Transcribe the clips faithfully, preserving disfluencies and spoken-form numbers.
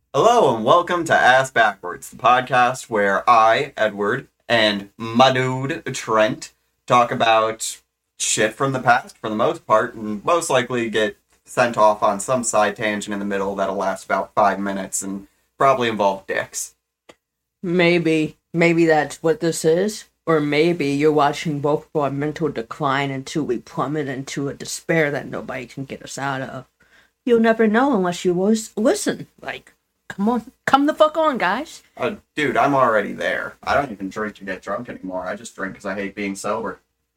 Hello and welcome to Ass Backwards, the podcast where I, Edward, and my dude, Trent, talk about shit from the past for the most part, and most likely get sent off on some side tangent in the middle that'll last about five minutes and probably involve dicks. Maybe. Maybe that's what this is. Or maybe you're watching both of our mental decline until we plummet into a despair that nobody can get us out of. You'll never know unless you was listen. Like, come on. Come the fuck on, guys. Uh, dude, I'm already there. I don't even drink to get drunk anymore. I just drink because I hate being sober.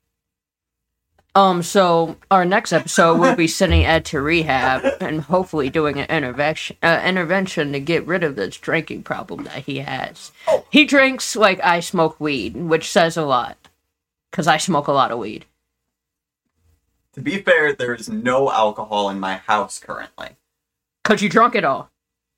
Um, so our next episode we'll be sending Ed to rehab and hopefully doing an intervention uh, intervention to get rid of this drinking problem that he has. He drinks like I smoke weed, which says a lot. Because I smoke a lot of weed. To be fair, there is no alcohol in my house currently. Because you drunk it all.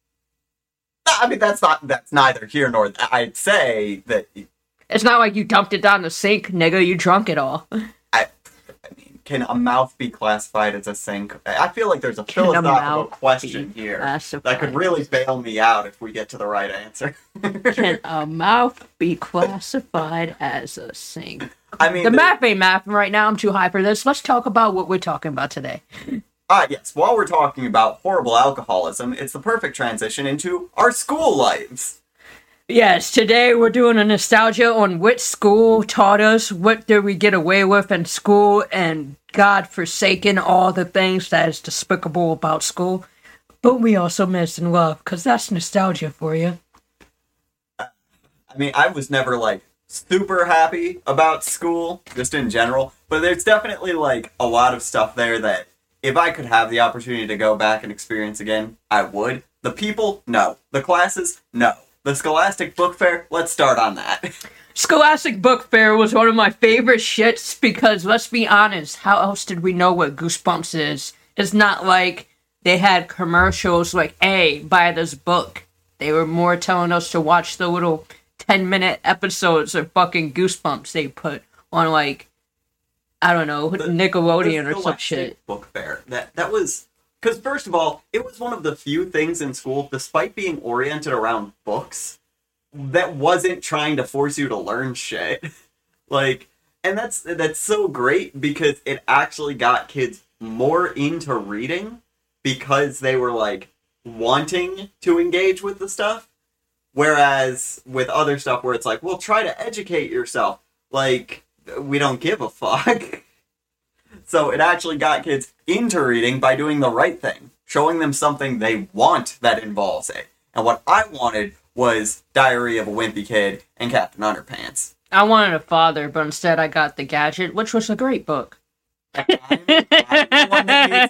I mean, that's not, that's neither here nor there. I'd say that... It's not like you dumped it down the sink, nigga, you drunk it all. I, I mean, can a mouth be classified as a sink? I feel like there's a can philosophical a question here that could really bail me out if we get to the right answer. Can a mouth be classified as a sink? I mean, the, the math ain't math right now. I'm too high for this. Let's talk about what we're talking about today. Ah, yes. While we're talking about horrible alcoholism, it's the perfect transition into our school lives. Yes, today we're doing a nostalgia on what school taught us, what did we get away with in school, and God-forsaken all the things that is despicable about school. But we also miss and love, because that's nostalgia for you. I mean, I was never, like, super happy about school, just in general, but there's definitely, like, a lot of stuff there that if I could have the opportunity to go back and experience again, I would. The people, no. The classes, no. The Scholastic Book Fair, let's start on that. Scholastic Book Fair was one of my favorite shits because, let's be honest, how else did we know what Goosebumps is? It's not like they had commercials like, hey, buy this book. They were more telling us to watch the little ten-minute episodes of fucking Goosebumps they put on, like, I don't know, the, Nickelodeon the or some shit. Book Fair. That, that was... Because, first of all, it was one of the few things in school, despite being oriented around books, that wasn't trying to force you to learn shit. Like, and that's that's so great because it actually got kids more into reading because they were, like, wanting to engage with the stuff. Whereas with other stuff where it's like, well, try to educate yourself. Like, we don't give a fuck. So it actually got kids into reading by doing the right thing, showing them something they want that involves it. And what I wanted was Diary of a Wimpy Kid and Captain Underpants. I wanted a father, but instead I got The Gadget, which was a great book. I'm, I'm the one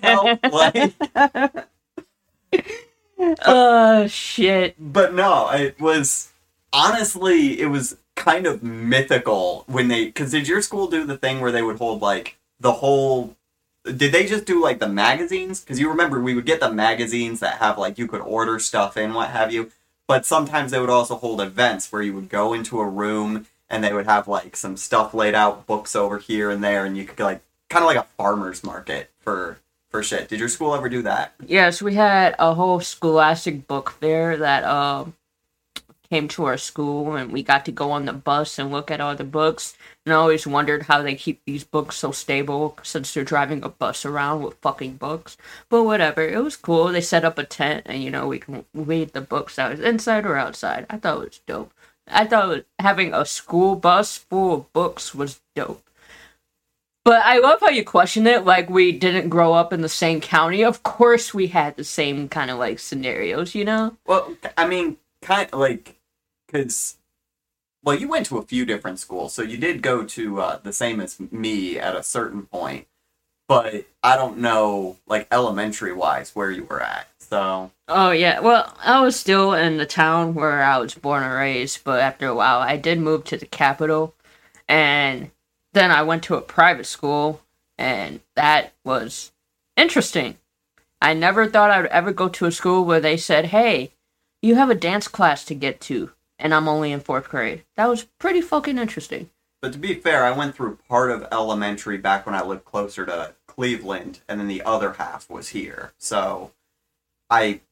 that needs help. Like... Oh, shit. But no, it was... Honestly, it was kind of mythical when they... Because did your school do the thing where they would hold, like... The whole... Did they just do, like, the magazines? Because you remember, we would get the magazines that have, like, you could order stuff in, what have you. But sometimes they would also hold events where you would go into a room and they would have, like, some stuff laid out, books over here and there, and you could, like, kind of like a farmer's market for, for shit. Did your school ever do that? Yes, we had a whole Scholastic Book Fair that, uh, came to our school, and we got to go on the bus and look at all the books. And I always wondered how they keep these books so stable since they're driving a bus around with fucking books. But whatever, it was cool. They set up a tent and, you know, we can read the books that was inside or outside. I thought it was dope. I thought it was, having a school bus full of books was dope. But I love how you question it, like we didn't grow up in the same county. Of course we had the same kind of, like, scenarios, you know? Well, I mean, kind of, like, because... Well, you went to a few different schools, so you did go to uh, the same as me at a certain point. But I don't know, like, elementary-wise, where you were at, so... Oh, yeah. Well, I was still in the town where I was born and raised, but after a while, I did move to the capital. And then I went to a private school, and that was interesting. I never thought I would ever go to a school where they said, hey, you have a dance class to get to. And I'm only in fourth grade. That was pretty fucking interesting. But to be fair, I went through part of elementary back when I lived closer to Cleveland, and then the other half was here. So I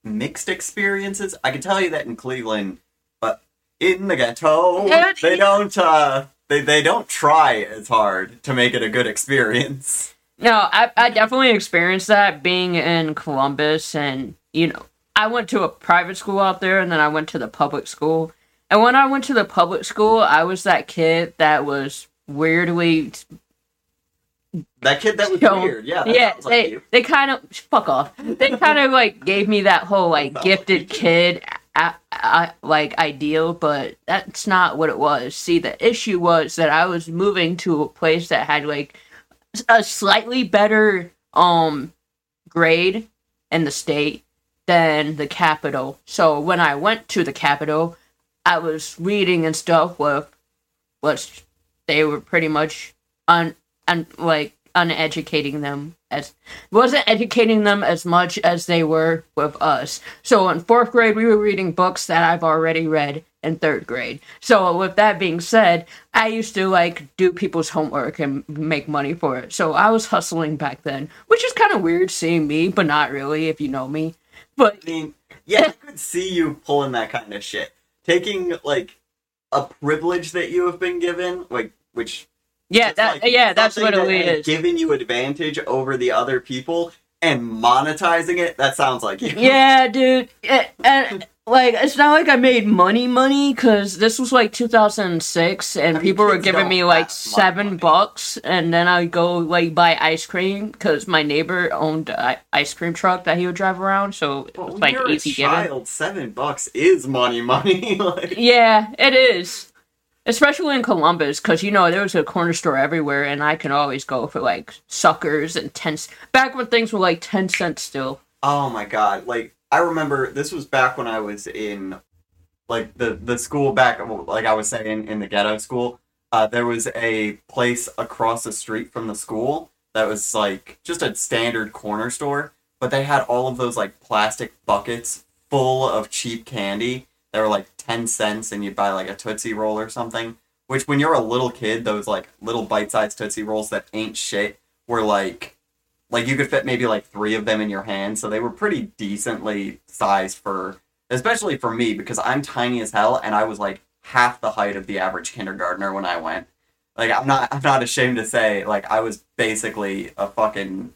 mixed experiences. I can tell you that in Cleveland, but in the ghetto, Yeah. they don't uh they, they don't try as hard to make it a good experience. No, I, I definitely experienced that being in Columbus, and, you know, I went to a private school out there, and then I went to the public school. And when I went to the public school, I was that kid that was weirdly... That kid that was So, weird, yeah. That yeah, sounds like they, you. they kind of... Fuck off. They kind of, like, gave me that whole, like, Sounds like gifted you. kid, I, I, like, ideal, but that's not what it was. See, the issue was that I was moving to a place that had, like, a slightly better um grade in the state than the capital. So when I went to the capital, I was reading and stuff with was they were pretty much un, un like uneducating them as wasn't educating them as much as they were with us. So in fourth grade we were reading books that I've already read in third grade. So with that being said, I used to like do people's homework and make money for it. So I was hustling back then, which is kind of weird seeing me, but not really if you know me. But I mean, yeah, I could see you pulling that kind of shit. Taking, like, a privilege that you have been given, like, which... yeah, it's that like yeah, that's something what it that has is. Giving you advantage over the other people and monetizing it, that sounds like you. Yeah, dude. It, and, like, it's not like I made money money, because this was, like, two thousand six, and I mean, people were kids giving don't me, like, have seven money. bucks, and then I'd go, like, buy ice cream, because my neighbor owned an ice cream truck that he would drive around, so it Well, was, when like, you're easy a given. child, seven bucks is money money. Like, Yeah, it is. Especially in Columbus, because, you know, there was a corner store everywhere, and I can always go for, like, suckers and ten c- back when things were, like, ten cents still. oh my god, like, I remember, this was back when I was in, like, the, the school back, like I was saying, in the ghetto school. Uh, there was a place across the street from the school that was, like, just a standard corner store, but they had all of those, like, plastic buckets full of cheap candy. They were, like, ten cents, and you'd buy, like, a Tootsie Roll or something. Which, when you're a little kid, those, like, little bite-sized Tootsie Rolls that ain't shit were, like... Like, you could fit maybe, like, three of them in your hand, so they were pretty decently sized for... Especially for me, because I'm tiny as hell, and I was, like, half the height of the average kindergartner when I went. Like, I'm not I'm not ashamed to say, like, I was basically a fucking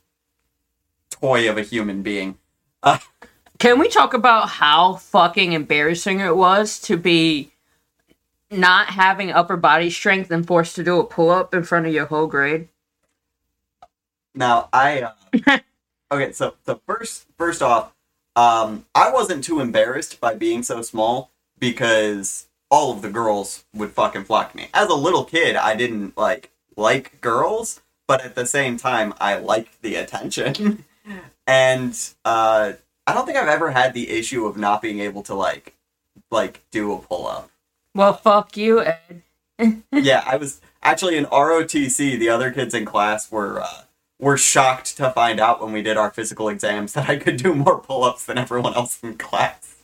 toy of a human being. Uh, Can we talk about how fucking embarrassing it was to be not having upper body strength and forced to do a pull-up in front of your whole grade? now, I... Uh, okay, so, so first, first off, um, I wasn't too embarrassed by being so small, because all of the girls would fucking flock to me. As a little kid, I didn't, like, like girls, but at the same time, I liked the attention. and, uh... I don't think I've ever had the issue of not being able to, like, like, do a pull-up. Well, fuck you, Ed. Yeah, I was, actually, in R O T C, the other kids in class were, uh, were shocked to find out when we did our physical exams that I could do more pull-ups than everyone else in class.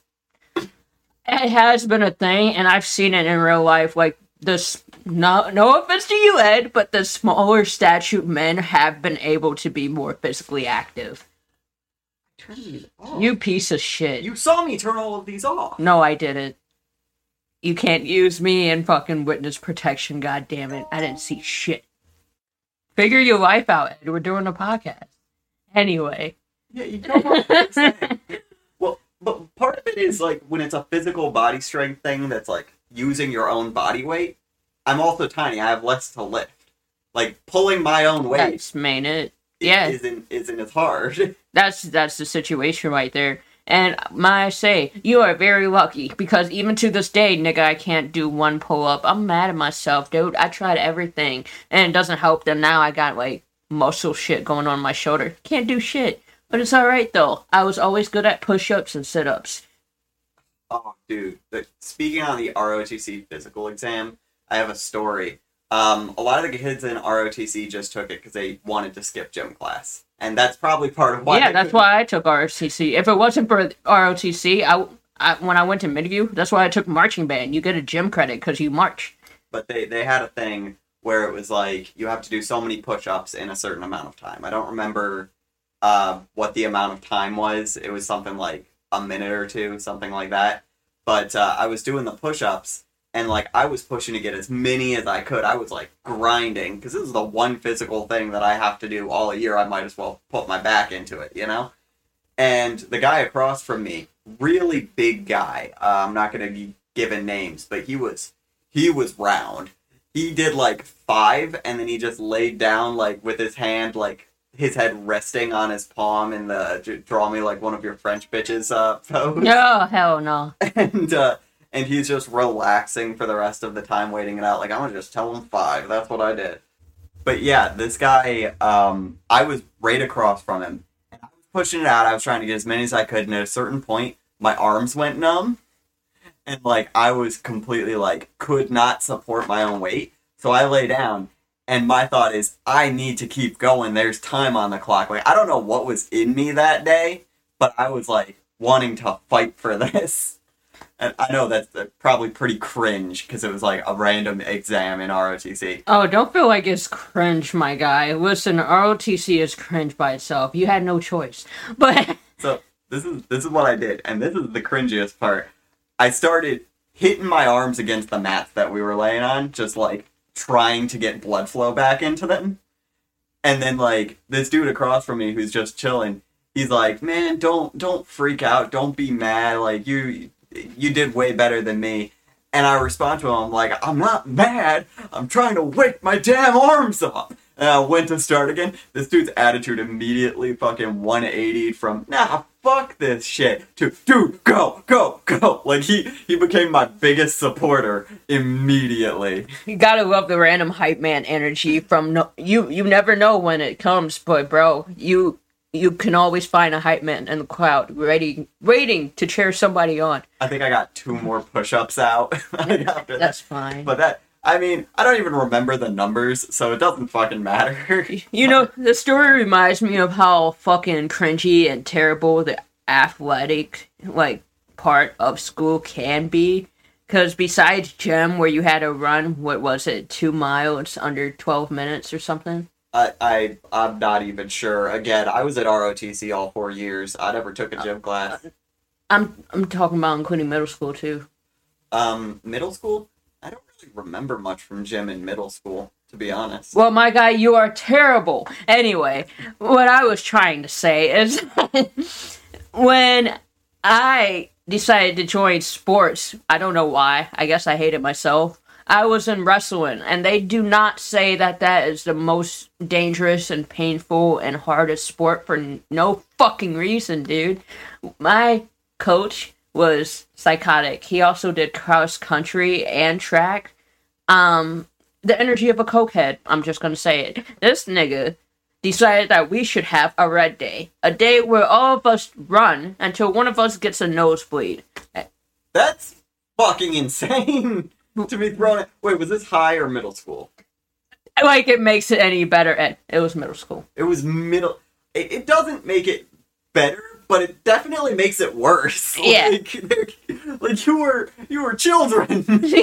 It has been a thing, and I've seen it in real life, like, this, no, no offense to you, Ed, but the smaller statued men have been able to be more physically active. Turn these off. You piece of shit. You saw me turn all of these off. No, I didn't. You can't use me in fucking witness protection, goddammit. I didn't see shit. Figure your life out, Ed. We're doing a podcast. Anyway. Yeah, you don't want to understand. Well, but part of it is, like, when it's a physical body strength thing that's, like, using your own body weight, I'm also tiny. I have less to lift. Like, pulling my own weight That's main it. Yeah. isn't, isn't as hard. That's that's the situation right there. And may I say, you are very lucky, because even to this day, nigga, I can't do one pull-up. I'm mad at myself, dude. I tried everything, and it doesn't help that now I got, like, muscle shit going on my shoulder. Can't do shit. But it's alright, though. I was always good at push-ups and sit-ups. Oh, dude. The, speaking on the R O T C physical exam, I have a story. Um, a lot of the kids in R O T C just took it because they wanted to skip gym class. And that's probably part of why. Yeah, they that's couldn't- why I took R O T C. If it wasn't for R O T C, I, I, when I went to Midview, that's why I took marching band. You get a gym credit because you march. But they, they had a thing where it was like, you have to do so many push-ups in a certain amount of time. I don't remember uh, what the amount of time was. It was something like a minute or two, something like that. But uh, I was doing the push-ups, and like I was pushing to get as many as I could. I was like grinding because this is the one physical thing that I have to do all year. I might as well put my back into it, you know. And the guy across from me, really big guy. Uh, I'm not gonna be giving names, but he was he was round. He did like five, and then he just laid down like with his hand, like his head resting on his palm, in the draw me like one of your French bitches uh, pose. No, hell no. And uh, and he's just relaxing for the rest of the time, waiting it out. Like, I'm gonna just tell him five. That's what I did. But yeah, this guy, um, I was right across from him, and I was pushing it out. I was trying to get as many as I could, and at a certain point, my arms went numb, and like I was completely like could not support my own weight. So I lay down, and my thought is, I need to keep going. There's time on the clock. Like, I don't know what was in me that day, but I was like wanting to fight for this. And I know that's probably pretty cringe because it was like a random exam in R O T C. Oh, don't feel like it's cringe, my guy. Listen, R O T C is cringe by itself. You had no choice. But so this is this is what I did, and this is the cringiest part. I started hitting my arms against the mats that we were laying on, just like trying to get blood flow back into them. And then like this dude across from me who's just chilling, he's like, "Man, don't don't freak out. Don't be mad. Like you." You did way better than me." And I respond to him like, "I'm not mad. I'm trying to wake my damn arms up." And I went to start again. This dude's attitude immediately fucking one eighty from, "Nah, fuck this shit," to, "Dude, go, go, go." Like, he, he became my biggest supporter immediately. you gotta love the random hype man energy from no- you. You never know when it comes, but bro, you you can always find a hype man in the crowd ready, waiting to cheer somebody on. I think I got two more push-ups out after That's that. fine. But that, I mean, I don't even remember the numbers, so it doesn't fucking matter. You know, the story reminds me of how fucking cringy and terrible the athletic, like, part of school can be. Because besides gym, where you had to run, what was it, two miles under twelve minutes or something? I, I, I'm not even sure. Again, I was at R O T C all four years. I never took a gym class. I'm I'm talking about including middle school, too. Um, middle school? I don't really remember much from gym in middle school, to be honest. Well, my guy, you are terrible. Anyway, what I was trying to say is when I decided to join sports, I don't know why. I guess I hate it myself. I was in wrestling, and they do not say that that is the most dangerous and painful and hardest sport for n- no fucking reason, dude. My coach was psychotic. He also did cross country and track. Um, the energy of a cokehead, I'm just gonna say it. This nigga decided that we should have a red day. A day where all of us run until one of us gets a nosebleed. That's fucking insane to be thrown at. Wait, was this high or middle school? Like, it makes it any better, Ed. It was middle school. It was middle. It, it doesn't make it better, but it definitely makes it worse. Yeah. Like, like you were you were children.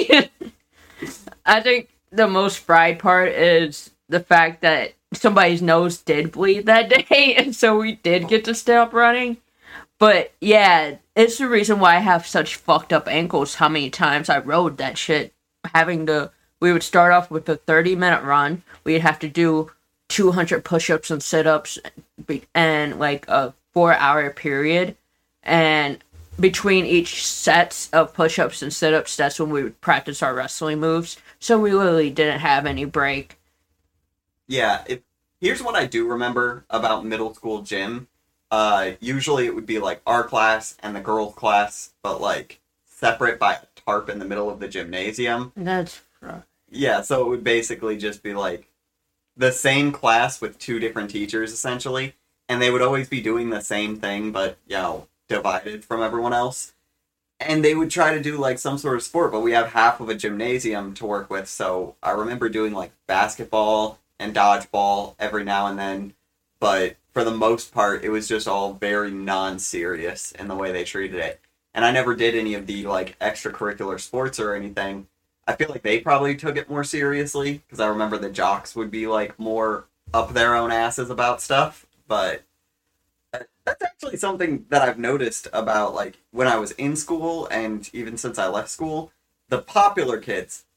I think the most fried part is the fact that somebody's nose did bleed that day, and so we did get to stop running. But yeah, it's the reason why I have such fucked up ankles. How many times I rode that shit, having to. We would start off with a thirty minute run. We'd have to do two hundred push-ups and sit-ups, and like a four hour period. And between each sets of push-ups and sit-ups, that's when we would practice our wrestling moves. So we literally didn't have any break. Yeah, it, here's what I do remember about middle school gym. Uh, usually it would be like our class and the girls' class, but like separate by a tarp in the middle of the gymnasium. That's right. Yeah, so it would basically just be like the same class with two different teachers, essentially, and they would always be doing the same thing, but, you know, divided from everyone else. And they would try to do, like, some sort of sport, but we have half of a gymnasium to work with, so I remember doing, like, basketball and dodgeball every now and then, but for the most part, it was just all very non-serious in the way they treated it. And I never did any of the, like, extracurricular sports or anything. I feel like they probably took it more seriously, because I remember the jocks would be, like, more up their own asses about stuff, but That's actually something that I've noticed about like when I was in school and even since I left school. The popular kids,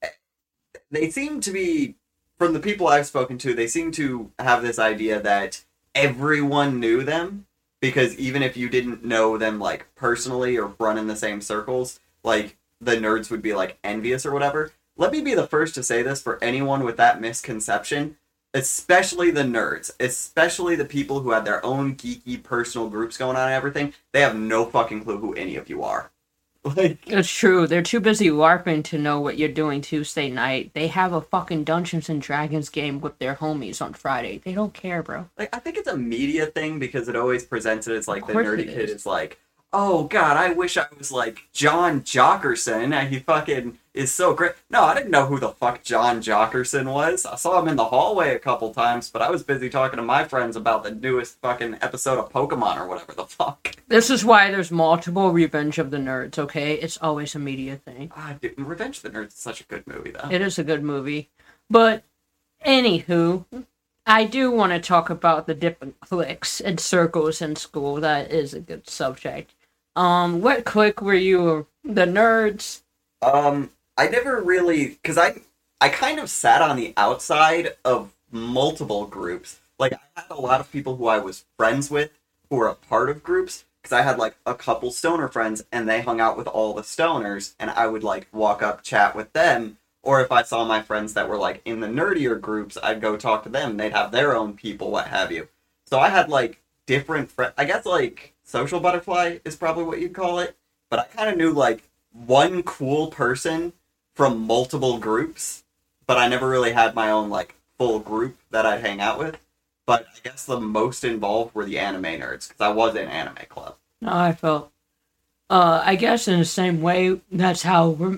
they seem to be, from the people I've spoken to, they seem to have this idea that everyone knew them because even if you didn't know them like personally or run in the same circles, like the nerds would be like envious or whatever. Let me be the first to say this for anyone with that misconception, especially the nerds, especially the people who had their own geeky personal groups going on and everything. They have no fucking clue who any of you are. Like, It's true. They're too busy LARPing to know what you're doing Tuesday night. They have a fucking Dungeons and Dragons game with their homies on Friday. They don't care, bro. like I think it's a media thing because it always presents it as like Of the course nerdy it kid is. is like, oh god, I wish I was like John Jockerson and he fucking is so great. No, I didn't know who the fuck John Jockerson was. I saw him in the hallway a couple times, but I was busy talking to my friends about the newest fucking episode of Pokemon or whatever the fuck. This is why there's multiple Revenge of the Nerds, okay? It's always a media thing. Ah, dude, Revenge of the Nerds is such a good movie though. It is a good movie. But, anywho, I do want to talk about the different cliques and circles in school. That is a good subject. Um, what clique were you? The nerds? Um, I never really, because I, I kind of sat on the outside of multiple groups. Like, I had a lot of people who I was friends with who were a part of groups, because I had, like, a couple stoner friends, and they hung out with all the stoners, and I would, like, walk up, chat with them, or if I saw my friends that were, like, in the nerdier groups, I'd go talk to them, they'd have their own people, what have you. So I had, like, different friends, I guess, like, social butterfly is probably what you'd call it, but I kind of knew, like, one cool person from multiple groups, but I never really had my own, like, full group that I'd hang out with. But I guess the most involved were the anime nerds, because I was in anime club. No, I felt. Uh, I guess in the same way, that's how we're,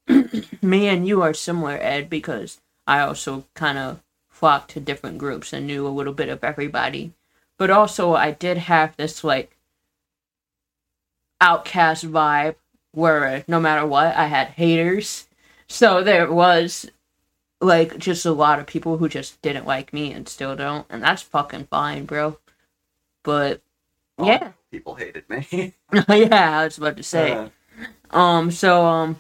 me and you are similar, Ed, because I also kind of flocked to different groups and knew a little bit of everybody. But also, I did have this, like, outcast vibe where no matter what, I had haters. So there was, like, just a lot of people who just didn't like me and still don't. And that's fucking fine, bro. But, Oh, yeah. people hated me. Yeah, I was about to say. Uh, Um, so, um,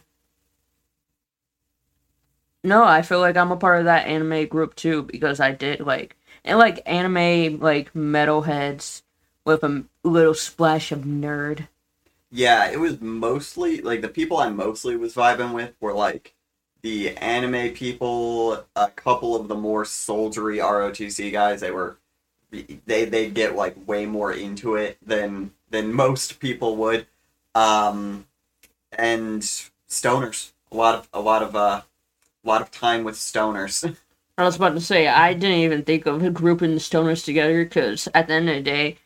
no, I feel like I'm a part of that anime group too, because I did, like, and, like, anime, like, metalheads with a m- little splash of nerd. yeah, it was mostly, like, the people I mostly was vibing with were, like, the anime people, a couple of the more soldiery R O T C guys. They were, they, they'd get, like, way more into it than, than most people would. Um, and stoners. A lot of, a lot of, uh, a lot of time with stoners. I was about to say, I didn't even think of grouping the stoners together, because at the end of the day,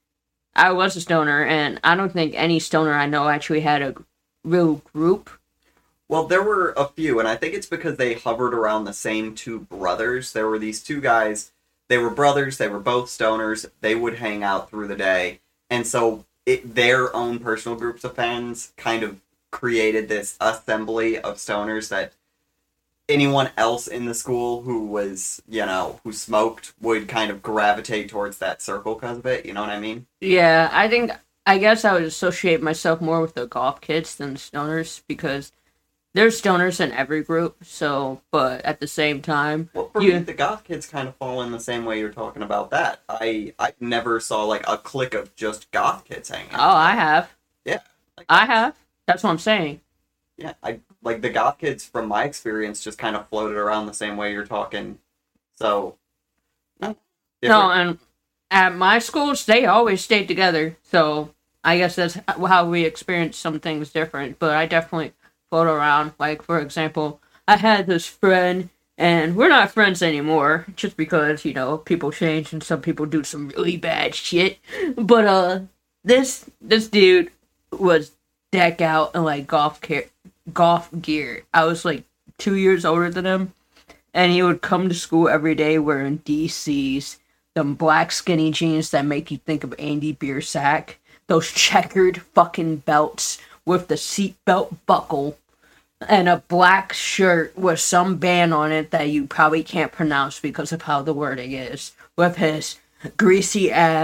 I was a stoner, and I don't think any stoner I know actually had a real group. Well, there were a few, and I think it's because they hovered around the same two brothers. There were these two guys. They were brothers. They were both stoners. They would hang out through the day. And so it, their own personal groups of fans kind of created this assembly of stoners that anyone else in the school who was, you know, who smoked would kind of gravitate towards that circle because of it. You know what I mean? Yeah, I think, I guess I would associate myself more with the golf kids than the stoners, because there's stoners in every group, so, but at the same time, Well, for you, me, the goth kids kind of fall in the same way you're talking about that. I I never saw, like, a clique of just goth kids hanging oh, out. I have, Yeah. Like, I have, that's what I'm saying. Yeah, I like the goth kids from my experience just kind of floated around the same way you're talking. So, no. No, and at my schools, they always stayed together, so I guess that's how we experience some things different, but I definitely float around. Like, for example, I had this friend, and we're not friends anymore, just because, you know, people change and some people do some really bad shit, but, uh, this, this dude was deck out in, like, golf care, golf gear. I was, like, two years older than him, and he would come to school every day wearing D Cs, them black skinny jeans that make you think of Andy Biersack, those checkered fucking belts with the seatbelt buckle, and a black shirt with some band on it that you probably can't pronounce because of how the wording is, with his greasy ass,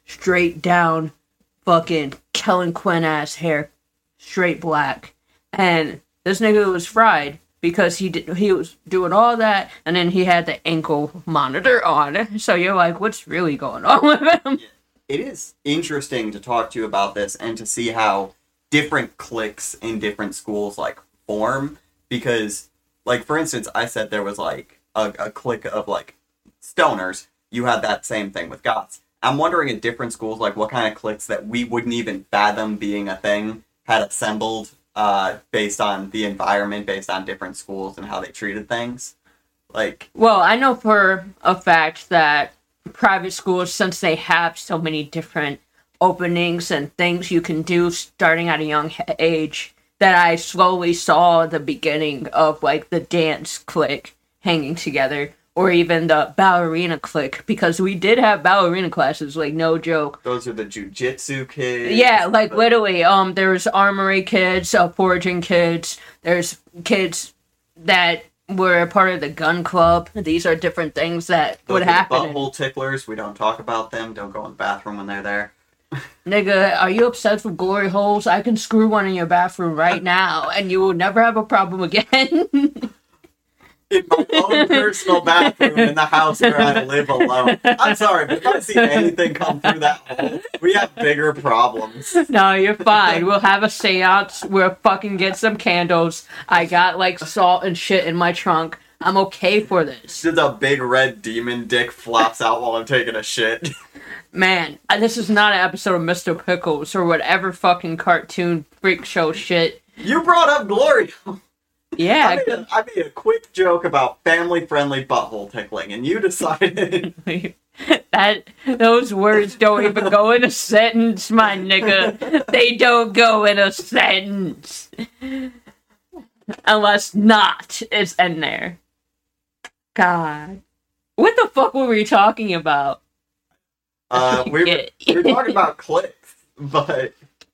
straight down, fucking Kellen Quinn ass hair, straight black, and this nigga was fried because he did, he was doing all that, and then he had the ankle monitor on. So you're like, what's really going on with him? It is interesting to talk to you about this and to see how different cliques in different schools like form, because like for instance I said there was like a, a clique of like stoners. You had that same thing with goths. I'm wondering at different schools like what kind of cliques that we wouldn't even fathom being a thing had assembled uh based on the environment, based on different schools and how they treated things. Like, well, I know for a fact that private schools, since they have so many different openings and things you can do starting at a young age, that I slowly saw the beginning of like the dance clique hanging together, or even the ballerina clique, because we did have ballerina classes, like no joke. Those are the jujitsu kids. Yeah, like literally, um, there's armory kids, uh, foraging kids, there's kids that were a part of the gun club. These are different things that Those would happen. Butthole ticklers, we don't talk about them. Don't go in the bathroom when they're there. Nigga, are you obsessed with glory holes? I can screw one in your bathroom right now, and you will never have a problem again. In my own personal bathroom in the house where I live alone. I'm sorry, but if I see anything come through that hole, we have bigger problems. No, you're fine. We'll have a seance. We'll fucking get some candles. I got, like, salt and shit in my trunk. I'm okay for this. Just a big red demon dick flops out while I'm taking a shit. Man, this is not an episode of Mister Pickles or whatever fucking cartoon freak show shit. You brought up Glory. Yeah. I made, a, I made a quick joke about family-friendly butthole tickling, and you decided... that those words don't even go in a sentence, my nigga. They don't go in a sentence. Unless not is in there. God. What the fuck were we talking about? Uh, we were, we were talking about cliques, but...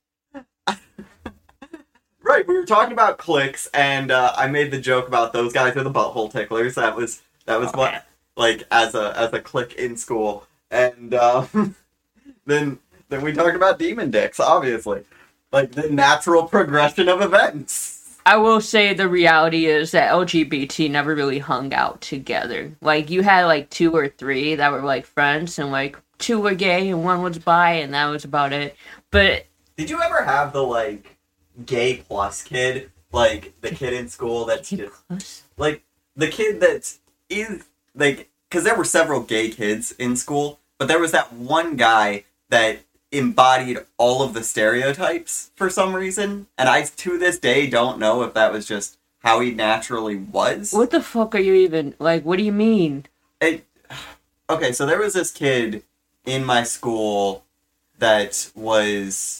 Right, we were talking about cliques, and uh, I made the joke about those guys are the butthole ticklers. That was that was okay. What, like, as a as a clique in school, and um, then then we talked about demon dicks, obviously, like the natural progression of events. I will say the reality is that L G B T never really hung out together. Like, you had like two or three that were like friends, and like two were gay and one was bi, and that was about it. But did you ever have the like gay plus kid, like the kid in school that's gay just plus? Like the kid that is like, because there were several gay kids in school, but there was that one guy that embodied all of the stereotypes for some reason, and I to this day don't know if that was just how he naturally was. What the fuck are you even like? What do you mean? It, okay, so there was this kid in my school that was.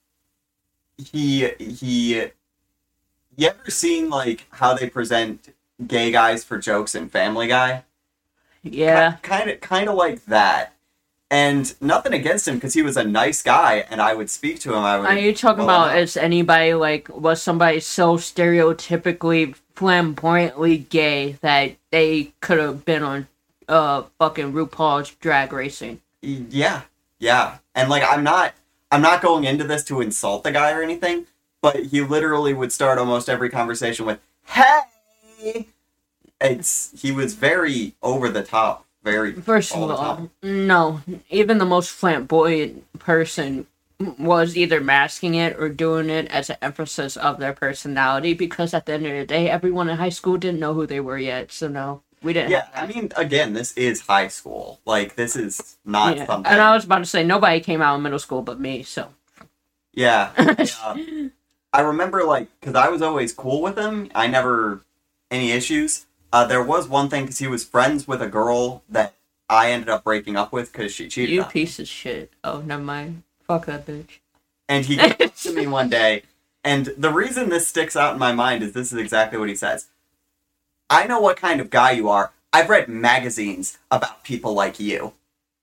He, he, you ever seen, like, how they present gay guys for jokes in Family Guy? Yeah. Kind of, kind of like that. And nothing against him, because he was a nice guy, and I would speak to him. I would. Are you talking well, about, is anybody, like, was somebody so stereotypically, flamboyantly gay that they could have been on, uh, fucking RuPaul's Drag Racing? Yeah. Yeah. And, like, I'm not... I'm not going into this to insult the guy or anything, but he literally would start almost every conversation with, "Hey!" It's, he was very over the top, very First of all, no. Even the most flamboyant person was either masking it or doing it as an emphasis of their personality, because at the end of the day, everyone in high school didn't know who they were yet, so no. We didn't. Yeah, I mean, again, this is high school. Like, this is not yeah. something. And I was about to say, nobody came out in middle school but me, so. Yeah. yeah. I remember, like, because I was always cool with him. I never, any issues. Uh, there was one thing, because he was friends with a girl that I ended up breaking up with because she cheated You on piece me. of shit. Oh, never mind. Fuck that bitch. And he came up to me one day, and the reason this sticks out in my mind is this is exactly what he says. I know what kind of guy you are. I've read magazines about people like you.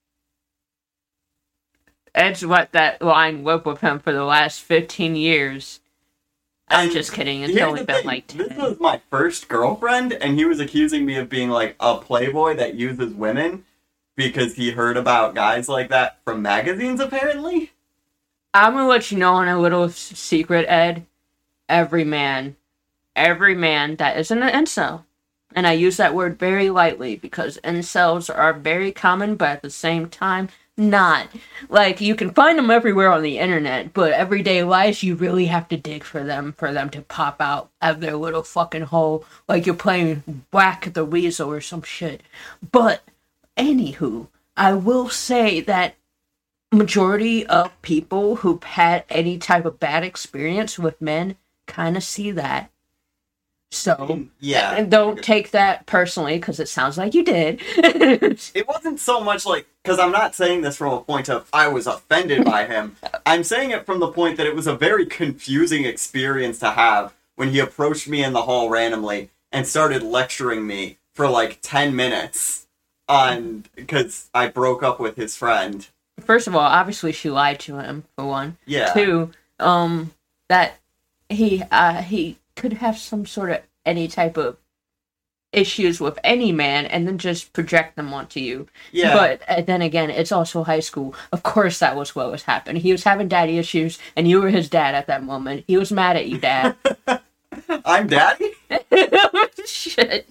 That's what that line whipped with him for the last fifteen years. I'm And just kidding. It's here's only the been thing, like ten. This was my first girlfriend, and he was accusing me of being like a playboy that uses women because he heard about guys like that from magazines, apparently. I'm gonna let you know on a little s- secret, Ed. Every man, every man that isn't an incel, and I use that word very lightly because incels are very common, but at the same time, not. Like, you can find them everywhere on the internet, but everyday life, you really have to dig for them, for them to pop out of their little fucking hole, like you're playing Whack the Weasel or some shit. But, anywho, I will say that majority of people who've had any type of bad experience with men kind of see that. So, Yeah. and don't take that personally, because it sounds like you did. It wasn't so much like, because I'm not saying this from a point of I was offended by him. I'm saying it from the point that it was a very confusing experience to have when he approached me in the hall randomly and started lecturing me for like ten minutes on, because I broke up with his friend. First of all, obviously she lied to him, for one. Yeah. Two, um, that he, uh, he could have some sort of any type of issues with any man and then just project them onto you. Yeah. But uh, then again, it's also high school. Of course that was what was happening. He was having daddy issues and you were his dad at that moment. He was mad at you, Dad. I'm daddy? Shit.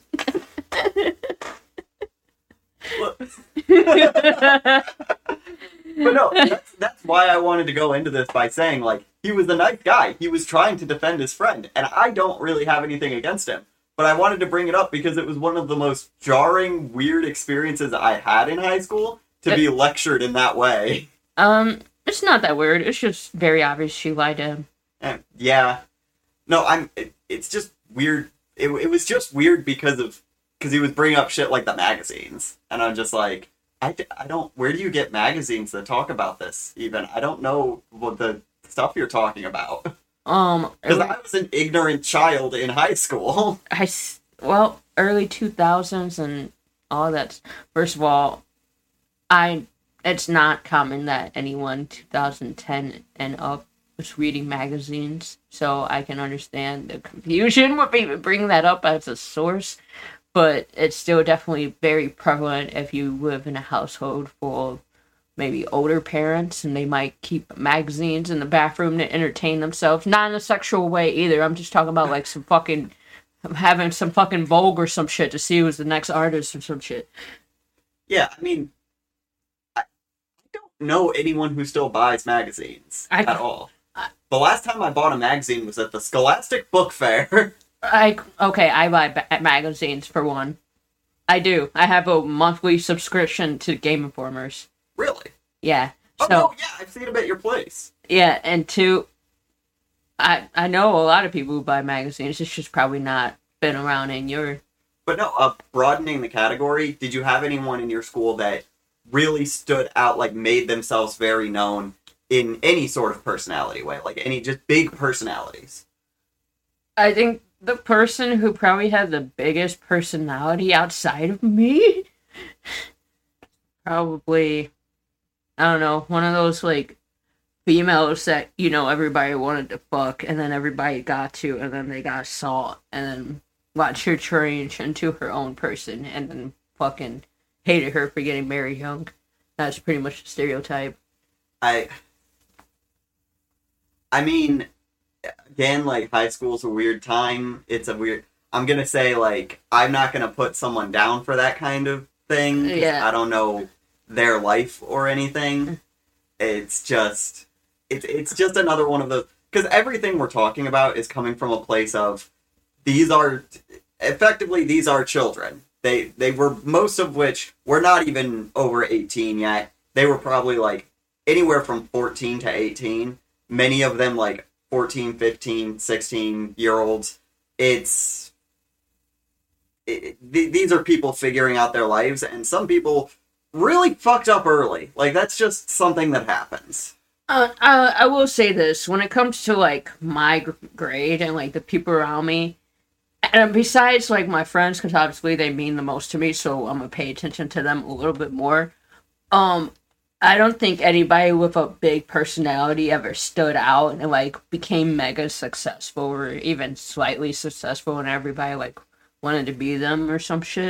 But no, that's, that's why I wanted to go into this by saying, like, he was a nice guy. He was trying to defend his friend, and I don't really have anything against him. But I wanted to bring it up because it was one of the most jarring, weird experiences I had in high school to be lectured in that way. Um, it's not that weird. It's just very obvious she lied to him. And, yeah. No, I'm. It, it's just weird. It, it was just weird because of because he was bringing up shit like the magazines, and I'm just like, I, I don't. Where do you get magazines that talk about this? Even I don't know what the stuff you're talking about. Um, Because I was an ignorant child in high school. I s- well, early two thousands and all that. First of all, I it's not common that anyone two thousand ten and up was reading magazines, so I can understand the confusion with even bringing that up as a source. But it's still definitely very prevalent if you live in a household full of maybe older parents, and they might keep magazines in the bathroom to entertain themselves. Not in a sexual way either. I'm just talking about like some fucking having some fucking Vogue or some shit to see who's the next artist or some shit. Yeah, I mean, I, I don't know anyone who still buys magazines I- at all. I, the last time I bought a magazine was at the Scholastic Book Fair. I okay, I buy ba- magazines for one. I do. I have a monthly subscription to Game Informers. Really? Yeah. Oh, So, no, yeah, I've seen them at your place. yeah, and two, I I know a lot of people who buy magazines. It's just probably not been around in your. But no, uh, broadening the category, did you have anyone in your school that really stood out, like made themselves very known in any sort of personality way? Like any just big personalities? I think the person who probably had the biggest personality outside of me, probably, I don't know, one of those like females that, you know, everybody wanted to fuck and then everybody got to and then they got sought and then watched her change into her own person and then fucking hated her for getting married young. That's pretty much the stereotype. I, I mean, again, like, high school's a weird time. It's a weird... I'm gonna say, like, I'm not gonna put someone down for that kind of thing. 'Cause Yeah. I don't know their life or anything. It's just... It's, it's just another one of those... Because everything we're talking about is coming from a place of... These are... Effectively, these are children. They, they were... Most of which were not even over eighteen yet. They were probably, like, anywhere from fourteen to eighteen. Many of them, like, fourteen, fifteen, sixteen year olds. It's it, th- these are people figuring out their lives, and some people really fucked up early. Like, that's just something that happens. Uh, I, I will say this, when it comes to, like, my gr- grade and, like, the people around me, and besides, like, my friends, because obviously they mean the most to me, so I'm gonna pay attention to them a little bit more, um, I don't think anybody with a big personality ever stood out and, like, became mega successful or even slightly successful and everybody, like, wanted to be them or some shit.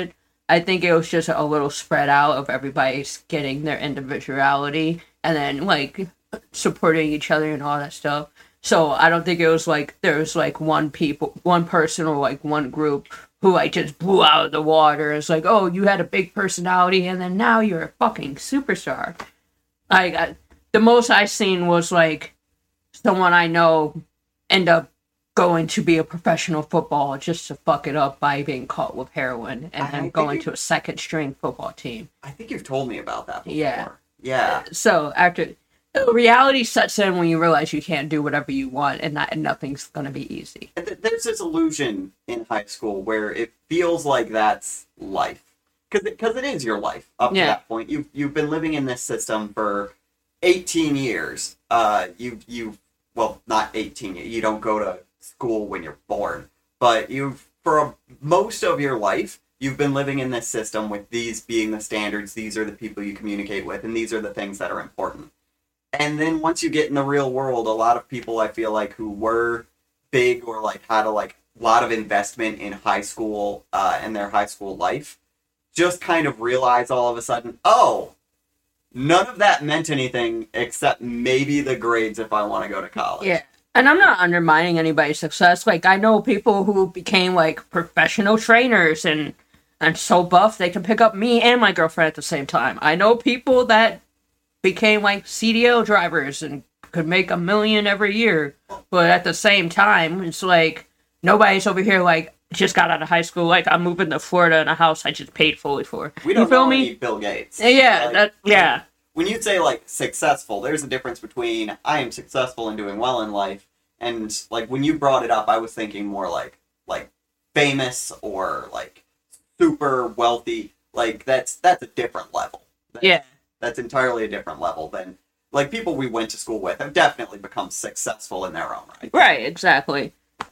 I think it was just a little spread out of everybody's getting their individuality and then like supporting each other and all that stuff. So I don't think it was like there was like one people, one person or like one group who like just blew out of the water. It's like, oh, you had a big personality and then now you're a fucking superstar. Like I, the most I seen was like someone I know end up going to be a professional football just to fuck it up by being caught with heroin and then going to a second string football team. I think you've told me about that before. Yeah. Yeah. So after reality sets in when you realize you can't do whatever you want and that and nothing's gonna be easy. And th- there's this illusion in high school where it feels like that's life. Because it, 'cause it is your life up Yeah. to that point. You've, you've been living in this system for eighteen years. Uh, you, you, well, not eighteen. You don't go to school when you're born, but you've for a, most of your life you've been living in this system with these being the standards. These are the people you communicate with, and these are the things that are important. And then once you get in the real world, a lot of people I feel like who were big or like had a like lot of investment in high school uh, and their high school life just kind of realize all of a sudden, oh, none of that meant anything except maybe the grades if I want to go to college. Yeah. And I'm not undermining anybody's success. Like, I know people who became, like, professional trainers and, and so buff they can pick up me and my girlfriend at the same time. I know people that became, like, C D L drivers and could make a million every year. But at the same time, it's like, nobody's over here, like, just got out of high school. Like, I'm moving to Florida in a house I just paid fully for. We don't you feel know me? any Bill Gates. Yeah, like, that, yeah. When you say, like, successful, there's a difference between I am successful and doing well in life, and, like, when you brought it up, I was thinking more like, like, famous or, like, super wealthy. Like, that's that's a different level. That's, Yeah. That's entirely a different level than, like, people we went to school with have definitely become successful in their own right. Right, exactly.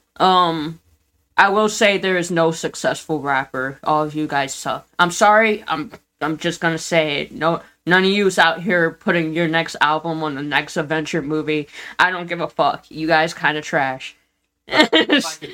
Um, I will say there is no successful rapper. All of you guys suck. I'm sorry, I'm I'm just gonna say it. No, none of you's out here putting your next album on the next adventure movie. I don't give a fuck. You guys kind of trash. If I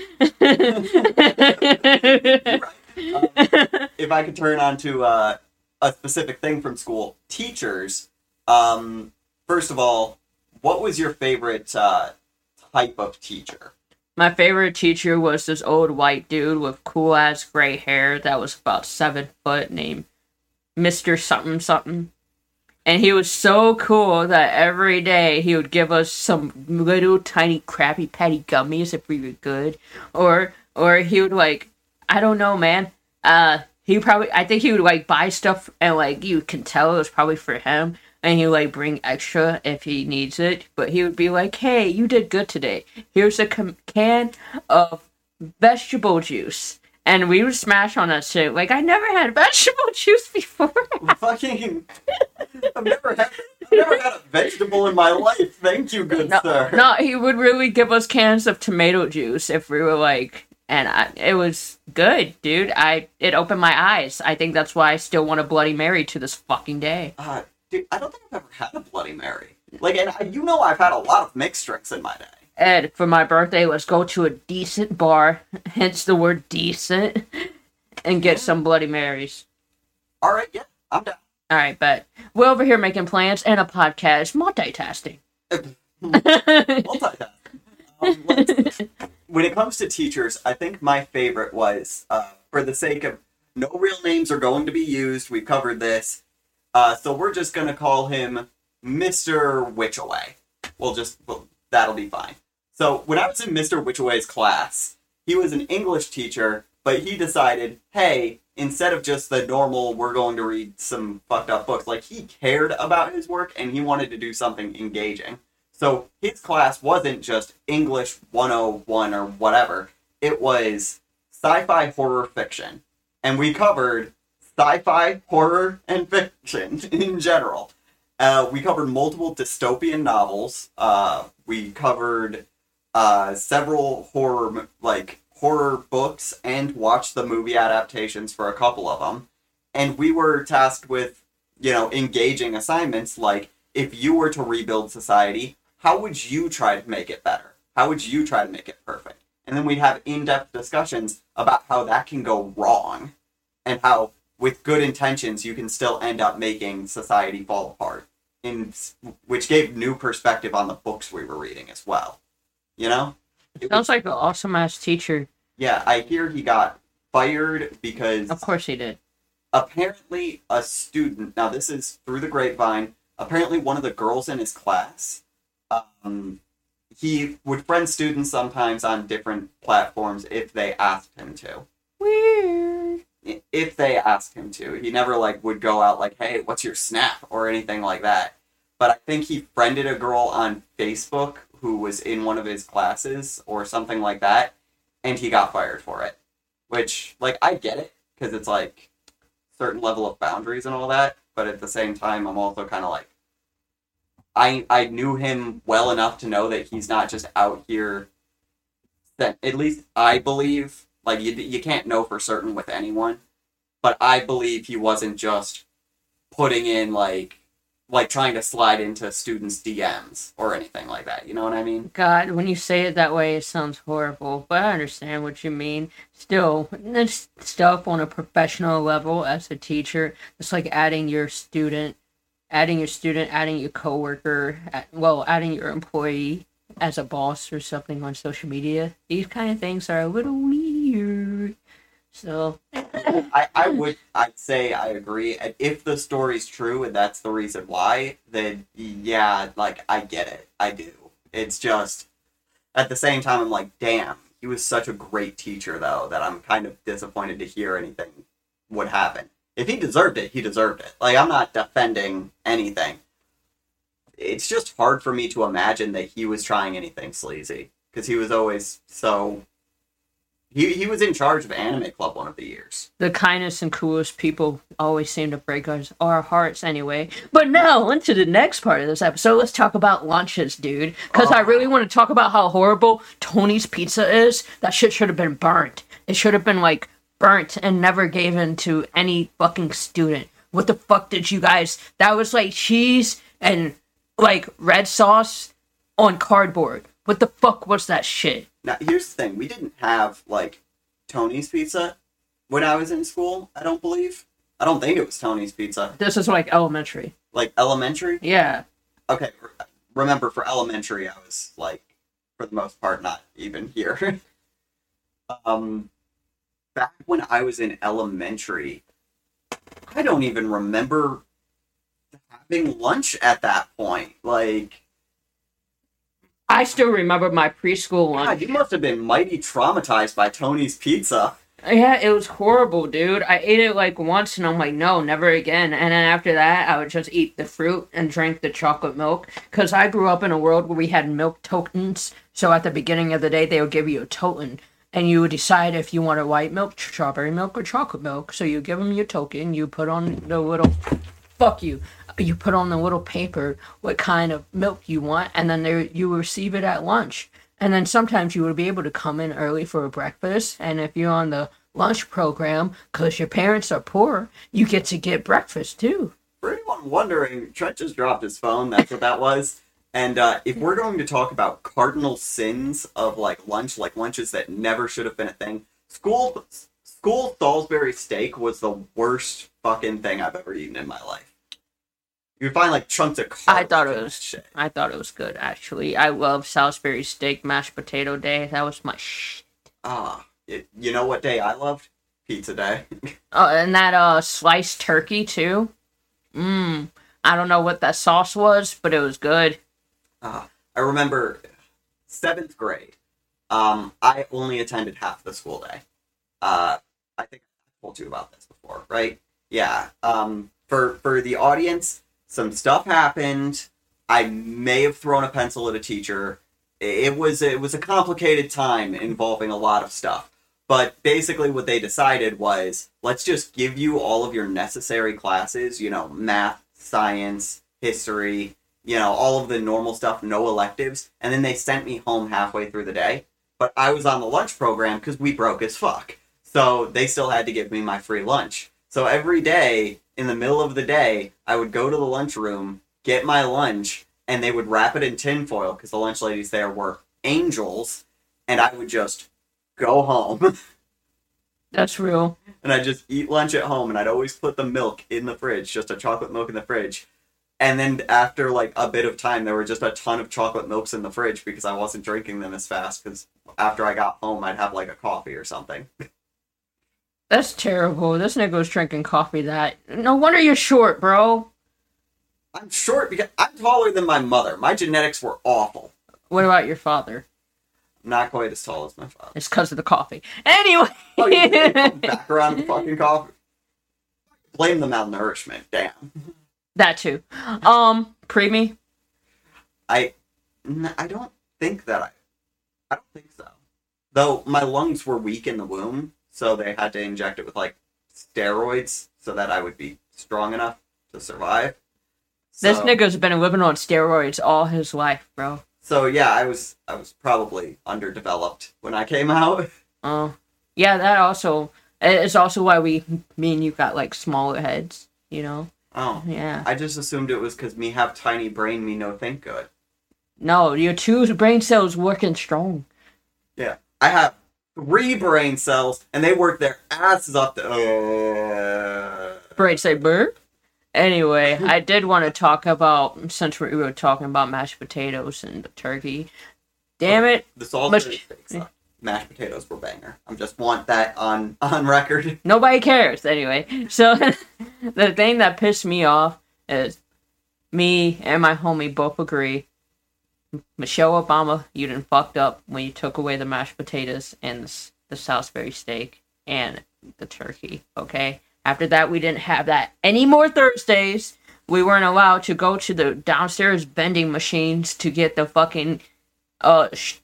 could, um, if I could turn on to uh, a specific thing from school, teachers. Um, first of all, what was your favorite uh, type of teacher? My favorite teacher was this old white dude with cool ass gray hair that was about seven foot named Mister Something Something. And he was so cool that every day he would give us some little tiny Krabby Patty gummies if we were good. Or or he would like, I don't know, man. Uh, he probably, I think he would like buy stuff and like you can tell it was probably for him. And he would like bring extra if he needs it. But he would be like, hey, you did good today. Here's a com- can of vegetable juice. And we would smash on that shit. Like, I never had vegetable juice before. Fucking, I've never had, I've never had a vegetable in my life. Thank you, good no, sir. no, he would really give us cans of tomato juice if we were like, and I, it was good, dude. I it opened my eyes. I think that's why I still want a Bloody Mary to this fucking day. Uh, dude, I don't think I've ever had a Bloody Mary. Like, and I, you know, I've had a lot of mixed drinks in my day. Ed, for my birthday, let's go to a decent bar, hence the word decent, and get some Bloody Marys. All right, yeah, I'm down. All right, but we're over here making plans and a podcast, multitasking. Multitasking. Um, let's- when it comes to teachers, I think my favorite was, uh, for the sake of no real names are going to be used, we've covered this, uh, so we're just going to call him Mister Witchaway. We'll just, well, that'll be fine. So, when I was in Mister Witchaway's class, he was an English teacher, but he decided, hey, instead of just the normal, we're going to read some fucked up books, like, he cared about his work, and he wanted to do something engaging. So, his class wasn't just English one oh one or whatever, it was sci-fi horror fiction. And we covered sci-fi, horror, and fiction in general. Uh, we covered multiple dystopian novels. Uh, we covered uh, several horror, like, horror books and watched the movie adaptations for a couple of them. And we were tasked with, you know, engaging assignments like, if you were to rebuild society, how would you try to make it better? How would you try to make it perfect? And then we'd have in-depth discussions about how that can go wrong and how with good intentions, you can still end up making society fall apart. In which gave new perspective on the books we were reading as well. You know? It Sounds was, like an awesome ass teacher. Yeah, I hear he got fired because... Of course he did. Apparently a student, now this is through the grapevine, apparently one of the girls in his class, um, he would friend students sometimes on different platforms if they asked him to. Weird. If they asked him to. He never, like, would go out like, hey, what's your snap? Or anything like that. But I think he friended a girl on Facebook who was in one of his classes or something like that, and he got fired for it. Which, like, I get it, because it's, like, certain level of boundaries and all that, but at the same time, I'm also kind of like, I I knew him well enough to know that he's not just out here, that at least I believe, like, you, you can't know for certain with anyone, but I believe he wasn't just putting in, like, like trying to slide into students' D Ms or anything like that. You know what I mean? God, when you say it that way, it sounds horrible, but I understand what you mean. Still, this stuff on a professional level as a teacher, it's like adding your student, adding your student, adding your coworker, well, adding your employee as a boss or something on social media. These kind of things are a little weird. So I, I would I'd say I agree. If the story's true and that's the reason why, then yeah, like I get it. I do. It's just at the same time I'm like, damn, he was such a great teacher though that I'm kind of disappointed to hear anything would happen. If he deserved it, he deserved it. Like, I'm not defending anything. It's just hard for me to imagine that he was trying anything sleazy because he was always so. He he was in charge of Anime Club one of the years. The kindest and coolest people always seem to break our, our hearts anyway. But now, into the next part of this episode, let's talk about lunches, dude. Because oh. I really want to talk about how horrible Tony's Pizza is. That shit should have been burnt. It should have been, like, burnt and never given to any fucking student. What the fuck did you guys... That was, like, cheese and, like, red sauce on cardboard. What the fuck was that shit? Now, here's the thing. We didn't have, like, Tony's Pizza when I was in school, I don't believe. I don't think it was Tony's Pizza. This is, like, elementary. Like, elementary? Yeah. Okay, remember, for elementary, I was, like, for the most part, not even here. um, back when I was in elementary, I don't even remember having lunch at that point. Like... I still remember my preschool lunch. God, you must have been mighty traumatized by Tony's Pizza. Yeah, it was horrible, dude. I ate it like once and I'm like, no, never again. And then after that, I would just eat the fruit and drink the chocolate milk. Because I grew up in a world where we had milk tokens. So at the beginning of the day, they would give you a token. And you would decide if you wanted white milk, strawberry milk, or chocolate milk. So you give them your token, you put on the little... Fuck you. You put on the little paper what kind of milk you want, and then there you receive it at lunch. And then sometimes you would be able to come in early for a breakfast, and if you're on the lunch program, because your parents are poor, you get to get breakfast too. For anyone wondering, Trent just dropped his phone, that's what that was. And uh, if we're going to talk about cardinal sins of like lunch, like lunches that never should have been a thing, school, school Salisbury steak was the worst fucking thing I've ever eaten in my life. You would find like chunks of cartilage. I thought it was shit. I thought it was good actually. I love Salisbury steak mashed potato day. That was my shit. Ah, it, you know what day I loved? Pizza day. Oh, and that uh sliced turkey too. Mmm. I don't know what that sauce was, but it was good. Ah, I remember seventh grade. Um, I only attended half the school day. Uh, I think I told you about this before, right? Yeah. Um, for for the audience. Some stuff happened. I may have thrown a pencil at a teacher. It was it was a complicated time involving a lot of stuff. But basically what they decided was, let's just give you all of your necessary classes, you know, math, science, history, you know, all of the normal stuff, no electives. And then they sent me home halfway through the day. But I was on the lunch program because we broke as fuck. So they still had to give me my free lunch. So every day... in the middle of the day, I would go to the lunchroom, get my lunch, and they would wrap it in tinfoil, because the lunch ladies there were angels, and I would just go home. That's real. And I'd just eat lunch at home, and I'd always put the milk in the fridge, just a chocolate milk in the fridge. And then after, like, a bit of time, there were just a ton of chocolate milks in the fridge because I wasn't drinking them as fast, because after I got home, I'd have, like, a coffee or something. That's terrible. This nigga was drinking coffee that... No wonder you're short, bro. I'm short because I'm taller than my mother. My genetics were awful. What about your father? Not quite as tall as my father. It's because of the coffee. Anyway! Oh, you did come back around the fucking coffee? Blame the malnourishment, damn. That too. Um, preemie? I, I don't think that I, I don't think so. Though my lungs were weak in the womb, so they had to inject it with, like, steroids so that I would be strong enough to survive. So, This nigga's been living on steroids all his life, bro. So yeah, I was I was probably underdeveloped when I came out. Oh. Uh, yeah, that also... It's also why we, me and you got, like, smaller heads, you know? Oh. Yeah. I just assumed it was because me have tiny brain, me no think good. No, your two brain cells working strong. Yeah. I have three brain cells, and they work their asses off to... Uh... Brain say burp. Anyway, I did want to talk about, since we were talking about mashed potatoes and the turkey. Damn it. The salt Much- steaks, uh, mashed potatoes were banger. I just want that on, on record. Nobody cares, anyway. So, the thing that pissed me off is me and my homie both agree. Michelle Obama, you done fucked up when you took away the mashed potatoes and the, the Salisbury steak and the turkey, okay? After that, we didn't have that any more Thursdays. We weren't allowed to go to the downstairs vending machines to get the fucking uh sh-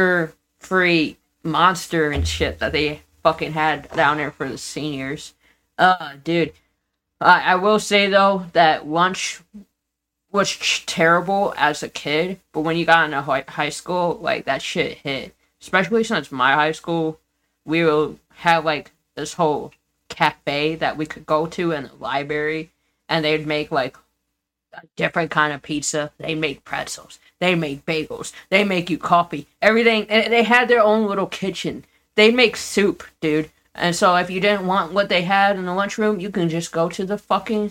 sugar-free Monster and shit that they fucking had down there for the seniors. Uh, dude. I, I will say, though, that lunch was ch- terrible as a kid, but when you got into high, high school, like, that shit hit. Especially since my high school, we will have, like, this whole cafe that we could go to in the library, and they'd make, like, a different kind of pizza. They make pretzels. They make bagels. They make you coffee. Everything. And they had their own little kitchen. They make soup, dude. And so if you didn't want what they had in the lunchroom, you can just go to the fucking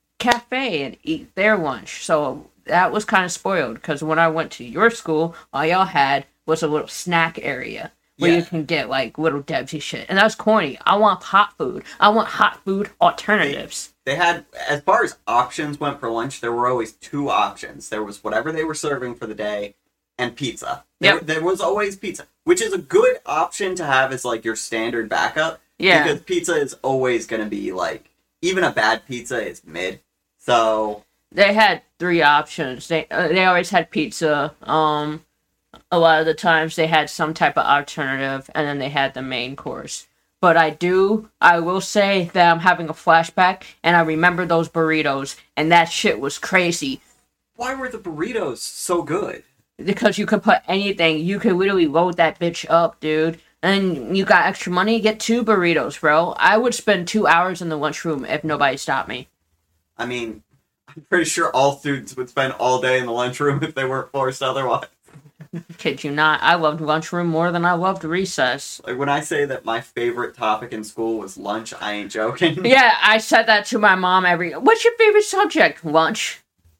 cafe and eat their lunch. So that was kind of spoiled, because when I went to your school, all y'all had was a little snack area where Yeah. you can get, like, little Debsy shit. And that's corny. I want hot food. I want hot food alternatives. They had, as far as options went for lunch, there were always two options. There was whatever they were serving for the day, and pizza. There, Yep. there was always pizza, which is a good option to have as, like, your standard backup. Yeah. Because pizza is always going to be, like, even a bad pizza is mid. So, They had three options. They uh, they always had pizza. Um, a lot of the times they had some type of alternative, and then they had the main course. But I do, I will say that I'm having a flashback, and I remember those burritos, and that shit was crazy. why were the burritos so good? Because you could put anything, you could literally load that bitch up, dude. And you got extra money, get two burritos, bro. I would spend two hours in the lunchroom if nobody stopped me. I mean, I'm pretty sure all students would spend all day in the lunchroom if they weren't forced otherwise. Kid you not, I loved lunchroom more than I loved recess. Like, when I say that my favorite topic in school was lunch, I ain't joking. Yeah, I said that to my mom every... What's your favorite subject? Lunch.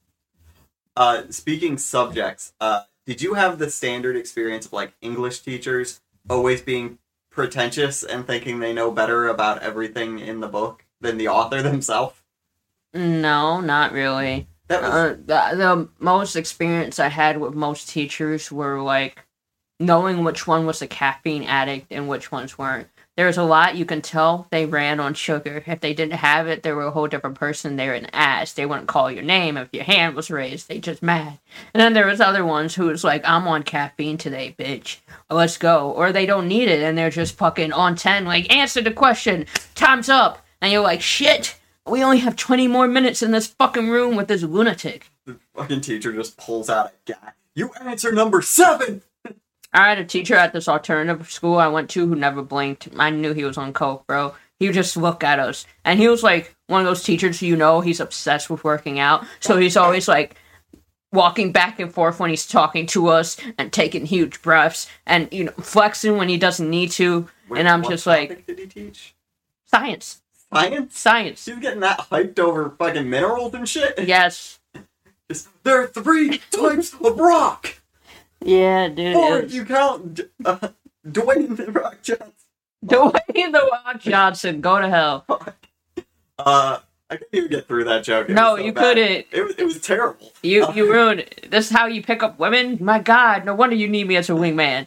Uh, speaking subjects, uh, did you have the standard experience of, like, English teachers always being pretentious and thinking they know better about everything in the book than the author themselves? No, not really. That was... Uh, the, the most experience I had with most teachers were, like, knowing which one was a caffeine addict and which ones weren't. There was a lot you can tell they ran on sugar. If they didn't have it, they were a whole different person. They were an ass. They wouldn't call your name if your hand was raised. They just mad. And then there was other ones who was like, I'm on caffeine today, bitch. Let's go. Or they don't need it, and they're just fucking on ten, like, answer the question. Time's up. And you're like, shit. We only have twenty more minutes in this fucking room with this lunatic. The fucking teacher just pulls out a guy. You answer number seven! I had a teacher at this alternative school I went to who never blinked. I knew he was on coke, bro. He would just look at us. And he was like one of those teachers who, you know, he's obsessed with working out. So he's always like walking back and forth when he's talking to us and taking huge breaths and, you know, flexing when he doesn't need to. Wait, and I'm what just topic like, did he teach? science. Science? Science. She's getting that hyped over fucking minerals and shit? Yes. Just, there are three types of rock! Yeah, dude. Or was... if you count uh, Dwayne The Rock Johnson. Dwayne The Rock Johnson, go to hell. Uh, I couldn't even get through that joke. It no, so you bad. couldn't. It was, it was terrible. You uh, you ruined it. This is how you pick up women? My God, no wonder you need me as a wingman.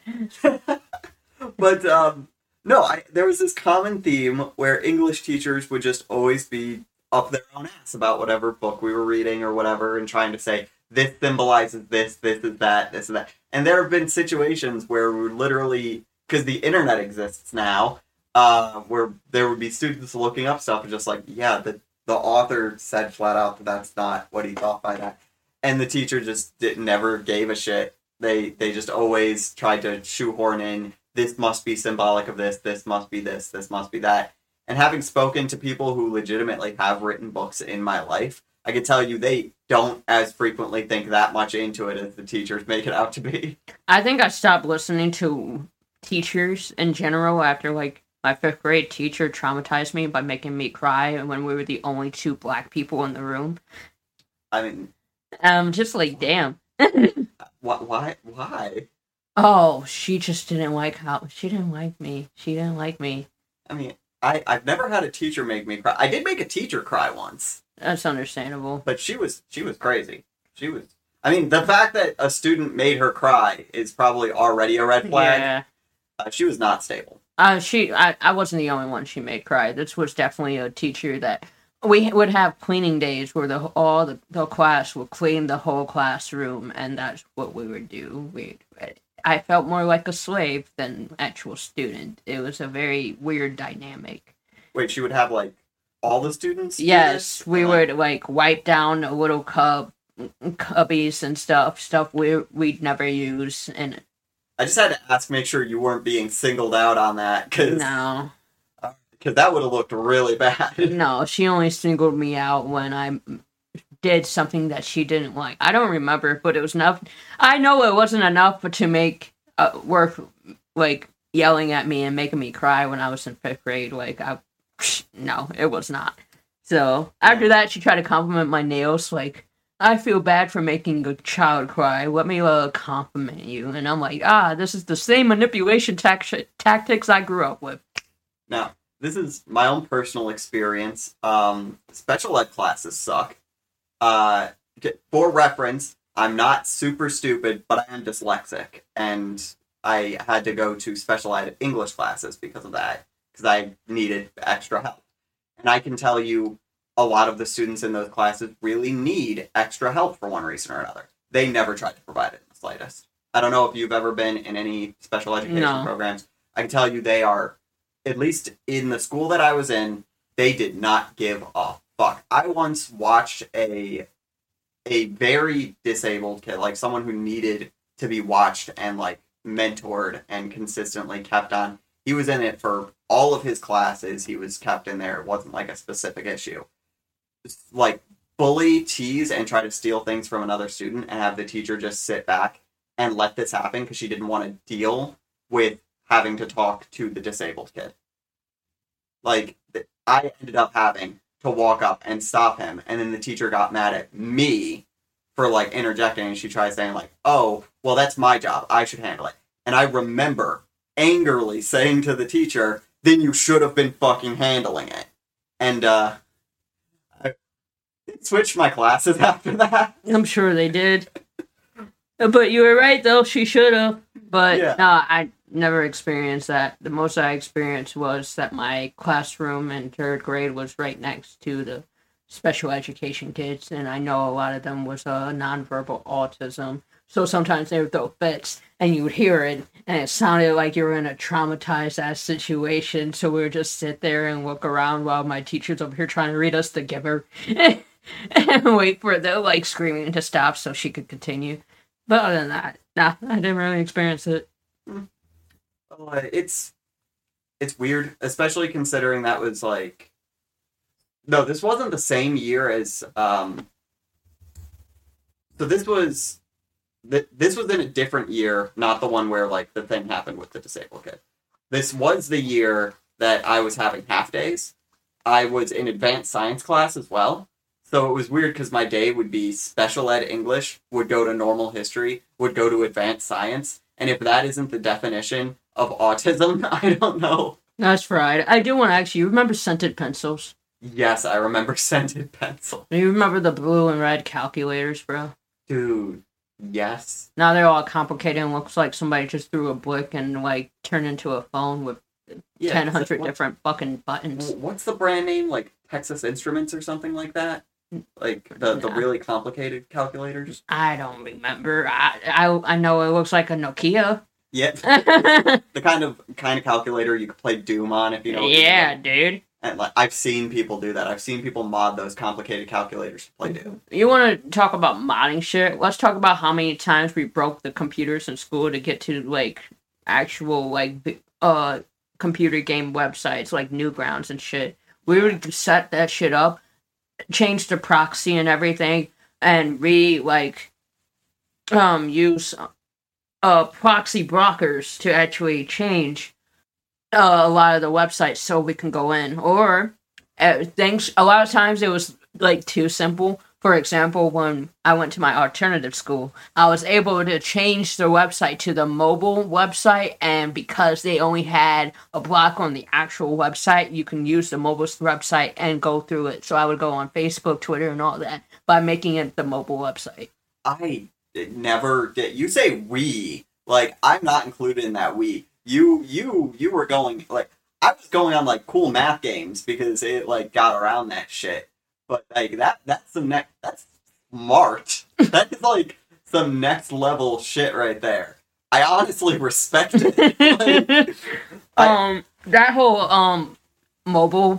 But, um, no, I, there was this common theme where English teachers would just always be up their own ass about whatever book we were reading or whatever and trying to say, this symbolizes this, this is that, this is that. And there have been situations where we literally, because the internet exists now, uh, where there would be students looking up stuff and just like, yeah, the, the author said flat out that that's not what he thought by that. And the teacher just did, never gave a shit. They, they just always tried to shoehorn in, this must be symbolic of this, this must be this, this must be that. And having spoken to people who legitimately have written books in my life, I can tell you they don't as frequently think that much into it as the teachers make it out to be. I think I stopped listening to teachers in general after, like, my fifth grade teacher traumatized me by making me cry when we were the only two black people in the room. I mean... Um, just like, damn. What? Why? Why? Oh, she just didn't like how... She didn't like me. She didn't like me. I mean, I, I've never had a teacher make me cry. I did make a teacher cry once. That's understandable. But she was she was crazy. She was... I mean, the fact that a student made her cry is probably already a red flag. Yeah. Uh, she was not stable. Uh, she... I, I wasn't the only one she made cry. This was definitely a teacher that... We would have cleaning days where the all the, the class would clean the whole classroom, and that's what we would do. We... I felt more like a slave than actual student. It was a very weird dynamic. Wait, she would have, like, all the students? Yes, we uh, would, like, wipe down a little cup, cubbies and stuff, stuff we, we'd never use. And I just had to ask, make sure you weren't being singled out on that, because no. Because that would have looked really bad. No, she only singled me out when I did something that she didn't like. I don't remember, but it was enough. I know it wasn't enough to make uh, worth like yelling at me and making me cry when I was in fifth grade. Like I, no, it was not. So after that, she tried to compliment my nails. Like I feel bad for making a child cry. Let me uh, compliment you. And I'm like, ah, this is the same manipulation tact- tactics I grew up with. Now, this is my own personal experience. Um, special ed classes suck. Uh, for reference, I'm not super stupid, but I am dyslexic, and I had to go to special ed English classes because of that, because I needed extra help. And I can tell you, a lot of the students in those classes really need extra help for one reason or another. They never tried to provide it in the slightest. I don't know if you've ever been in any special education No. programs. I can tell you they are, at least in the school that I was in, they did not give a fuck. I once watched a a very disabled kid, like someone who needed to be watched and like mentored and consistently kept on. He was in it for all of his classes. He was kept in there. It wasn't like a specific issue. Just, like bully, tease, and try to steal things from another student and have the teacher just sit back and let this happen because she didn't want to deal with having to talk to the disabled kid. Like, I ended up having to walk up and stop him, and then the teacher got mad at me for, like, interjecting, and she tried saying, like, oh, well, that's my job. I should handle it. And I remember angrily saying to the teacher, then you should have been fucking handling it. And, uh, I switched my classes after that. I'm sure they did. But you were right, though. She should have. But Yeah. no, I never experienced that. The most I experienced was that my classroom in third grade was right next to the special education kids, and I know a lot of them was uh, nonverbal autism. So sometimes they would throw fits, and you would hear it, and it sounded like you were in a traumatized ass situation. So we would just sit there and look around while my teacher's over here trying to read us The Giver, and wait for the like screaming to stop so she could continue. But other than that, nah, I didn't really experience it. Uh, it's it's weird, especially considering that was like no, this wasn't the same year as um So this was th- this was in a different year, not the one where like the thing happened with the disabled kid. This was the year that I was having half days. I was in advanced science class as well. So it was weird because my day would be special ed English, would go to normal history, would go to advanced science. And if that isn't the definition of autism, I don't know. That's right. I do want to ask you, you remember scented pencils? Yes, I remember scented pencil. Do you remember the blue and red calculators, bro? Dude, yes. Now they're all complicated and looks like somebody just threw a brick and, like, turned into a phone with Yeah, ten it's hundred like, different fucking buttons. what- What's the brand name? Like Texas Instruments or something like that? Like the, the Nah. really complicated calculators? I don't remember. I, I I know it looks like a Nokia. Yep. Yeah, The kind of kind of calculator you could play Doom on if you know. What you mean. dude. And like I've seen people do that. I've seen people mod those complicated calculators to play Doom. You want to talk about modding shit? Let's talk about how many times we broke the computers in school to get to, like, actual, like, bi- uh, computer game websites, like Newgrounds and shit. We would set that shit up, change the proxy and everything, and re, like, um, use, uh, proxy blockers to actually change uh, a lot of the websites so we can go in. Or uh, things, a lot of times it was like too simple. For example, when I went to my alternative school, I was able to change the website to the mobile website, and because they only had a block on the actual website, you can use the mobile website and go through it. So I would go on Facebook, Twitter, and all that by making it the mobile website. I never did. You say we, like I'm not included in that we. You you you were going like I was going on like cool math games because it like got around that shit. But like that that's some next that's smart. That is like some next level shit right there. I honestly respect it. Like, I- um, that whole um mobile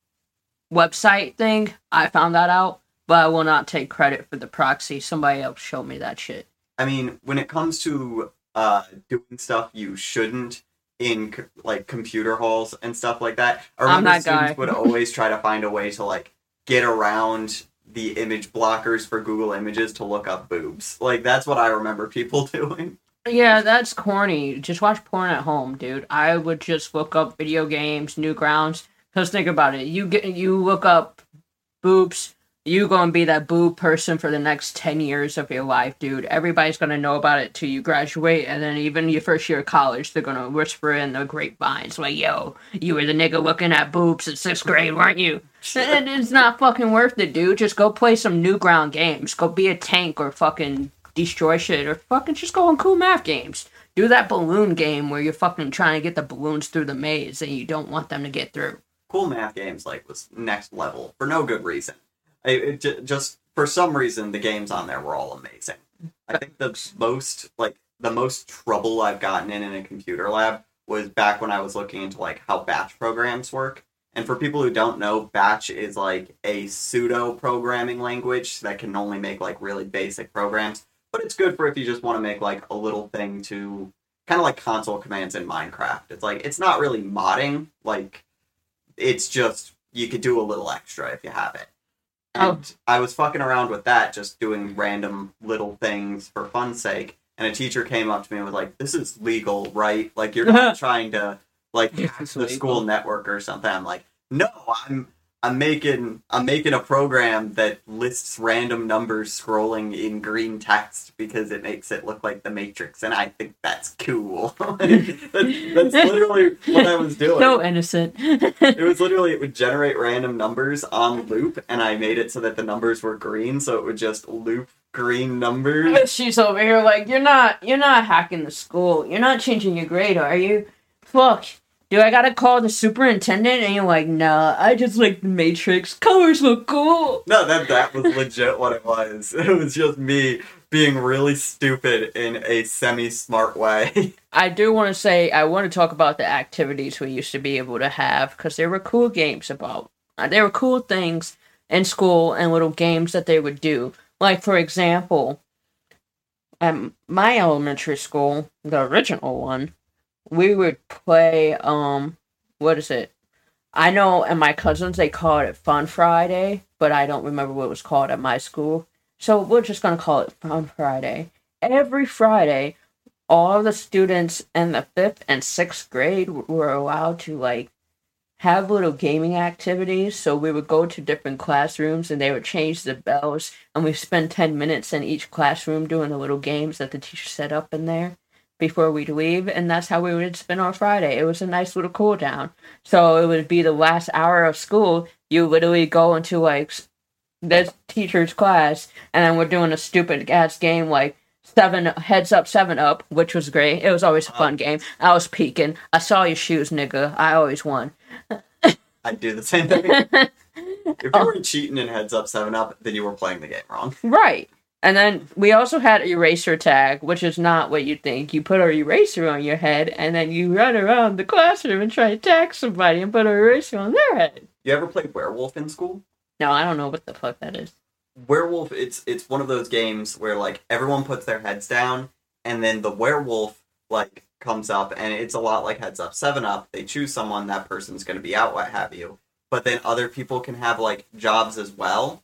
website thing, I found that out, but I will not take credit for the proxy. Somebody else showed me that shit. I mean, when it comes to uh, doing stuff you shouldn't in co- like computer halls and stuff like that, I I'm remember that students guy. would always try to find a way to like get around the image blockers for Google Images to look up boobs. Like that's what I remember people doing. Yeah, that's corny. Just watch porn at home, dude. I would just look up video games, Newgrounds. Cause think about it, you get you look up boobs, you gonna be that boob person for the next ten years of your life, dude. Everybody's gonna know about it till you graduate, and then even your first year of college, they're gonna whisper in the grapevines like, "Yo, you were the nigga looking at boobs in sixth grade, weren't you?" And it's not fucking worth it, dude. Just go play some Newground games. Go be a tank or fucking destroy shit, or fucking just go on cool math games. Do that balloon game where you're fucking trying to get the balloons through the maze and you don't want them to get through. Cool math games like was next level for no good reason. I, it j- just for some reason the games on there were all amazing. I think the most like the most trouble I've gotten in in a computer lab was back when I was looking into like how batch programs work. And for people who don't know, batch is like a pseudo programming language that can only make like really basic programs. But it's good for if you just want to make like a little thing to kind of like console commands in Minecraft. It's like it's not really modding, like it's just you could do a little extra if you have it. And Oh. I was fucking around with that, just doing random little things for fun's sake. And a teacher came up to me and was like, "This is legal, right? Like you're not trying to like Yes, hack it's the legal." school network or something." I'm like, "No, I'm I'm making I'm making a program that lists random numbers scrolling in green text because it makes it look like the Matrix, and I think that's cool." that's, that's literally what I was doing. So innocent. It was literally it would generate random numbers on loop, and I made it so that the numbers were green, so it would just loop green numbers. She's over here like, you're not, you're not hacking the school. You're not changing your grade, are you? Fuck. Do I gotta call the superintendent? And you're like, nah, I just like the Matrix. Colors look cool. No, that that was legit what it was. It was just me being really stupid in a semi-smart way. I do want to say, I want to talk about the activities we used to be able to have, because there were cool games about, uh, there were cool things in school and little games that they would do. Like, for example, at my elementary school, the original one, we would play, um, what is it? I know, and my cousins, they call it Fun Friday, but I don't remember what it was called at my school. So we're just gonna call it Fun Friday. Every Friday, all of the students in the fifth and sixth grade were allowed to like have little gaming activities. So we would go to different classrooms and they would change the bells, and we spend ten minutes in each classroom doing the little games that the teacher set up in there before we'd leave, and that's how we would spend our Friday. It was a nice little cool down. So it would be the last hour of school. You literally go into like this teacher's class, and then we're doing a stupid ass game like seven heads up, seven up, which was great. It was always a fun game. I was peeking. I saw your shoes, nigga. I always won. I'd do the same thing. If you were cheating in heads up, seven up, then you were playing the game wrong. Right. And then we also had eraser tag, which is not what you think. You put an eraser on your head, and then you run around the classroom and try to tag somebody and put an eraser on their head. You ever played Werewolf in school? No, I don't know what the fuck that is. Werewolf, it's it's one of those games where, like, everyone puts their heads down, and then the werewolf, like, comes up, and it's a lot like Heads Up, seven up. They choose someone, that person's going to be out, what have you. But then other people can have, like, jobs as well.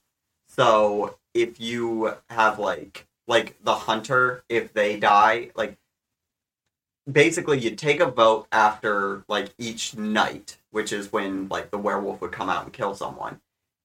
So if you have, like, like the hunter, if they die, like, basically you take a vote after, like, each night, which is when, like, the werewolf would come out and kill someone.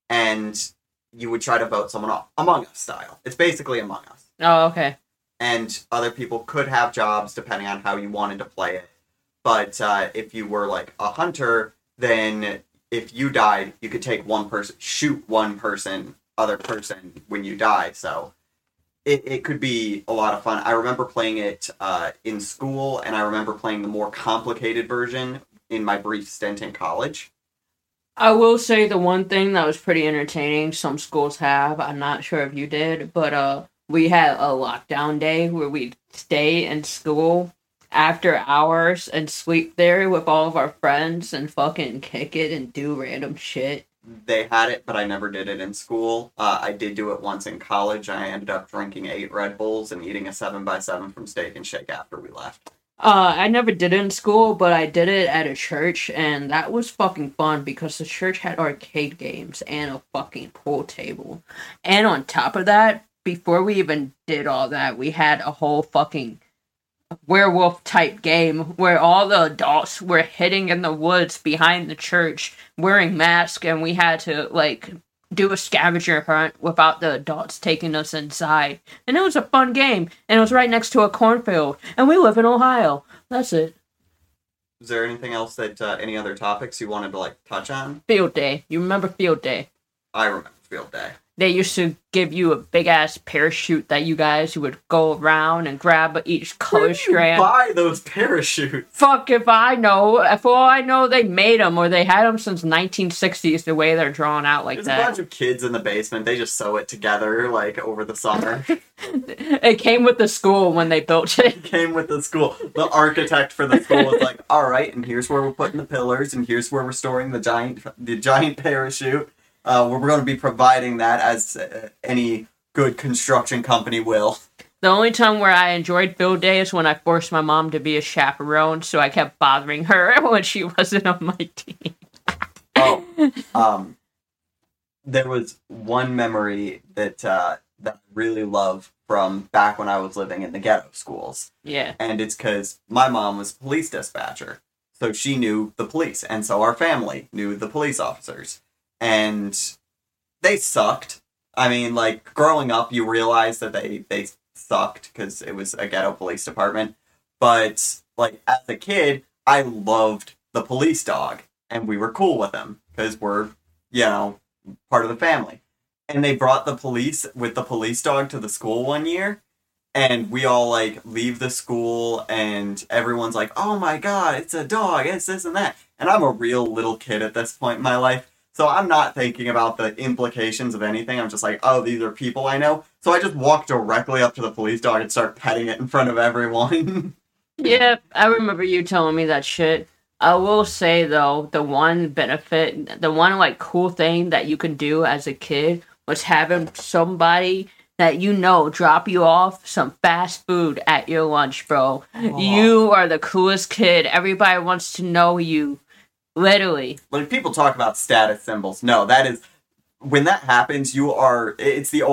And you would try to vote someone off, Among Us style. It's basically Among Us. Oh, okay. And other people could have jobs depending on how you wanted to play it. But uh, if you were, like, a hunter, then if you died, you could take one person, shoot one person, other person when you die. So it, it could be a lot of fun. I remember playing it uh, in school, and I remember playing the more complicated version in my brief stint in college. I will say the one thing that was pretty entertaining, some schools have, I'm not sure if you did, but uh, we had a lockdown day where we'd stay in school after hours and sleep there with all of our friends and fucking kick it and do random shit. They had it, but I never did it in school. Uh, I did do it once in college. I ended up drinking eight Red Bulls and eating a seven by seven from Steak and Shake after we left. Uh, I never did it in school, but I did it at a church, and that was fucking fun because the church had arcade games and a fucking pool table. And on top of that, before we even did all that, we had a whole fucking werewolf type game where all the adults were hiding in the woods behind the church wearing masks, and we had to like do a scavenger hunt without the adults taking us inside. And it was a fun game, and it was right next to a cornfield, and we live in Ohio. That's it. Is there anything else that uh, any other topics you wanted to like touch on? Field day. You remember field day? I remember field day. They used to give you a big ass parachute that you guys would go around and grab each color Where do you strand. buy those parachutes? Fuck if I know. For all I know, they made them or they had them since nineteen sixties. The way they're drawn out like There's that. a bunch of kids in the basement. They just sew it together like over the summer. It came with the school when they built it. It came with the school. The architect for the school was like, "All right, and here's where we're putting the pillars, and here's where we're storing the giant, the giant parachute. Uh, we're going to be providing that as uh, any good construction company will." The only time where I enjoyed field day is when I forced my mom to be a chaperone, so I kept bothering her when she wasn't on my team. Oh, um, there was one memory that uh, that I really love from back when I was living in the ghetto schools. Yeah. And it's because my mom was a police dispatcher, so she knew the police, and so our family knew the police officers. And they sucked. I mean, like, growing up, you realize that they, they sucked because it was a ghetto police department. But, like, as a kid, I loved the police dog. And we were cool with him because we're, you know, part of the family. And they brought the police with the police dog to the school one year. And we all, like, leave the school and everyone's like, "Oh my god, it's a dog, it's this and that." And I'm a real little kid at this point in my life. So I'm not thinking about the implications of anything. I'm just like, oh, these are people I know. So I just walk directly up to the police dog and start petting it in front of everyone. Yeah, I remember you telling me that shit. I will say, though, the one benefit, the one, like, cool thing that you could do as a kid was having somebody that you know drop you off some fast food at your lunch, bro. Aww. You are the coolest kid. Everybody wants to know you. Literally. When people talk about status symbols, no, that is, when that happens, you are, it's the ultimate.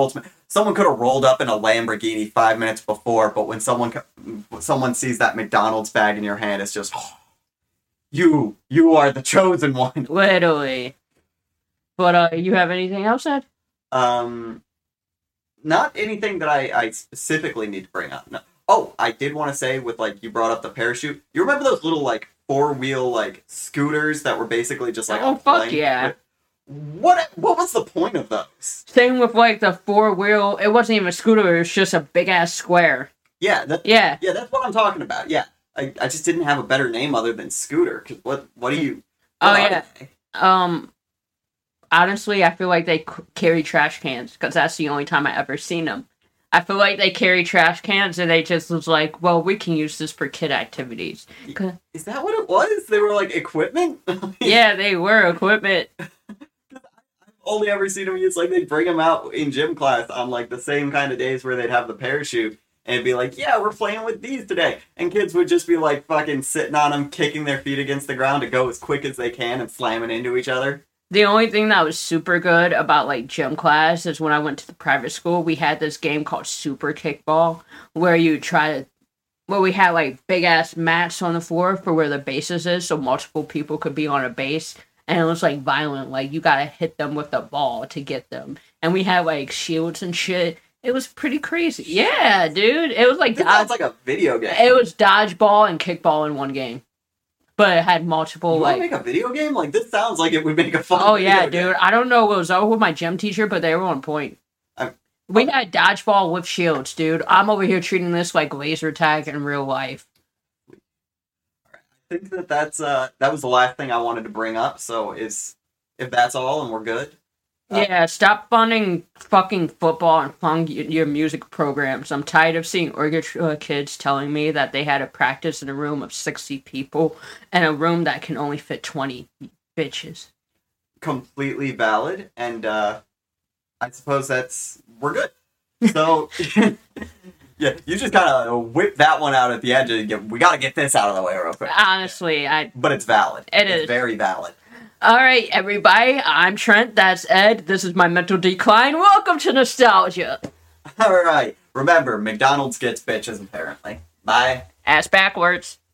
someone could have rolled up in a Lamborghini five minutes before, but when someone co- someone sees that McDonald's bag in your hand, it's just, oh, you, you are the chosen one. Literally. But, uh, you have anything else, Ed? Um, not anything that I, I specifically need to bring up. No. Oh, I did want to say with, like, you brought up the parachute. You remember those little, like, four-wheel, like, scooters that were basically just, like, oh, a fuck plank? yeah. What, what was the point of those? Same with, like, the four-wheel, it wasn't even a scooter, it was just a big-ass square. Yeah, that, Yeah. Yeah, that's what I'm talking about, yeah. I, I just didn't have a better name other than scooter, because what, what do you... Oh, what are yeah. they? Um, honestly, I feel like they c- carry trash cans, because that's the only time I ever seen them. I feel like they carry trash cans, and they just was like, well, we can use this for kid activities. Is that what it was? They were, like, equipment? Yeah, they were equipment. I've only ever seen them use, like, they'd bring them out in gym class on, like, the same kind of days where they'd have the parachute, and it'd be like, yeah, we're playing with these today. And kids would just be, like, fucking sitting on them, kicking their feet against the ground to go as quick as they can and slamming into each other. The only thing that was super good about, like, gym class is when I went to the private school, we had this game called Super Kickball, where you try to, where we had, like, big-ass mats on the floor for where the bases is, so multiple people could be on a base, and it was, like, violent, like, you gotta hit them with the ball to get them. And we had, like, shields and shit. It was pretty crazy. Yeah, dude. It was, like, It sounds like a video game. It was dodgeball and kickball in one game. But it had multiple, you like... want to make a video game? Like, this sounds like it would make a fun Oh, video yeah, game. dude. I don't know what was up with my gym teacher, but they were on point. I'm, we had dodgeball with shields, dude. I'm over here treating this like laser tag in real life. I think that that's, uh, that was the last thing I wanted to bring up, so is, if that's all and we're good... Uh, Yeah, stop funding fucking football and fund y- your music programs. I'm tired of seeing orchestra kids telling me that they had to practice in a room of sixty people and a room that can only fit twenty bitches. Completely valid, and uh, I suppose that's... We're good. So, yeah, you just kind of whip that one out at the edge and get, we gotta get this out of the way real quick. Honestly, I... But it's valid. It it's is. very valid. Alright, everybody, I'm Trent, that's Ed, this is my mental decline, welcome to Nostalgia! Alright, remember, McDonald's gets bitches, apparently. Bye. Ass backwards.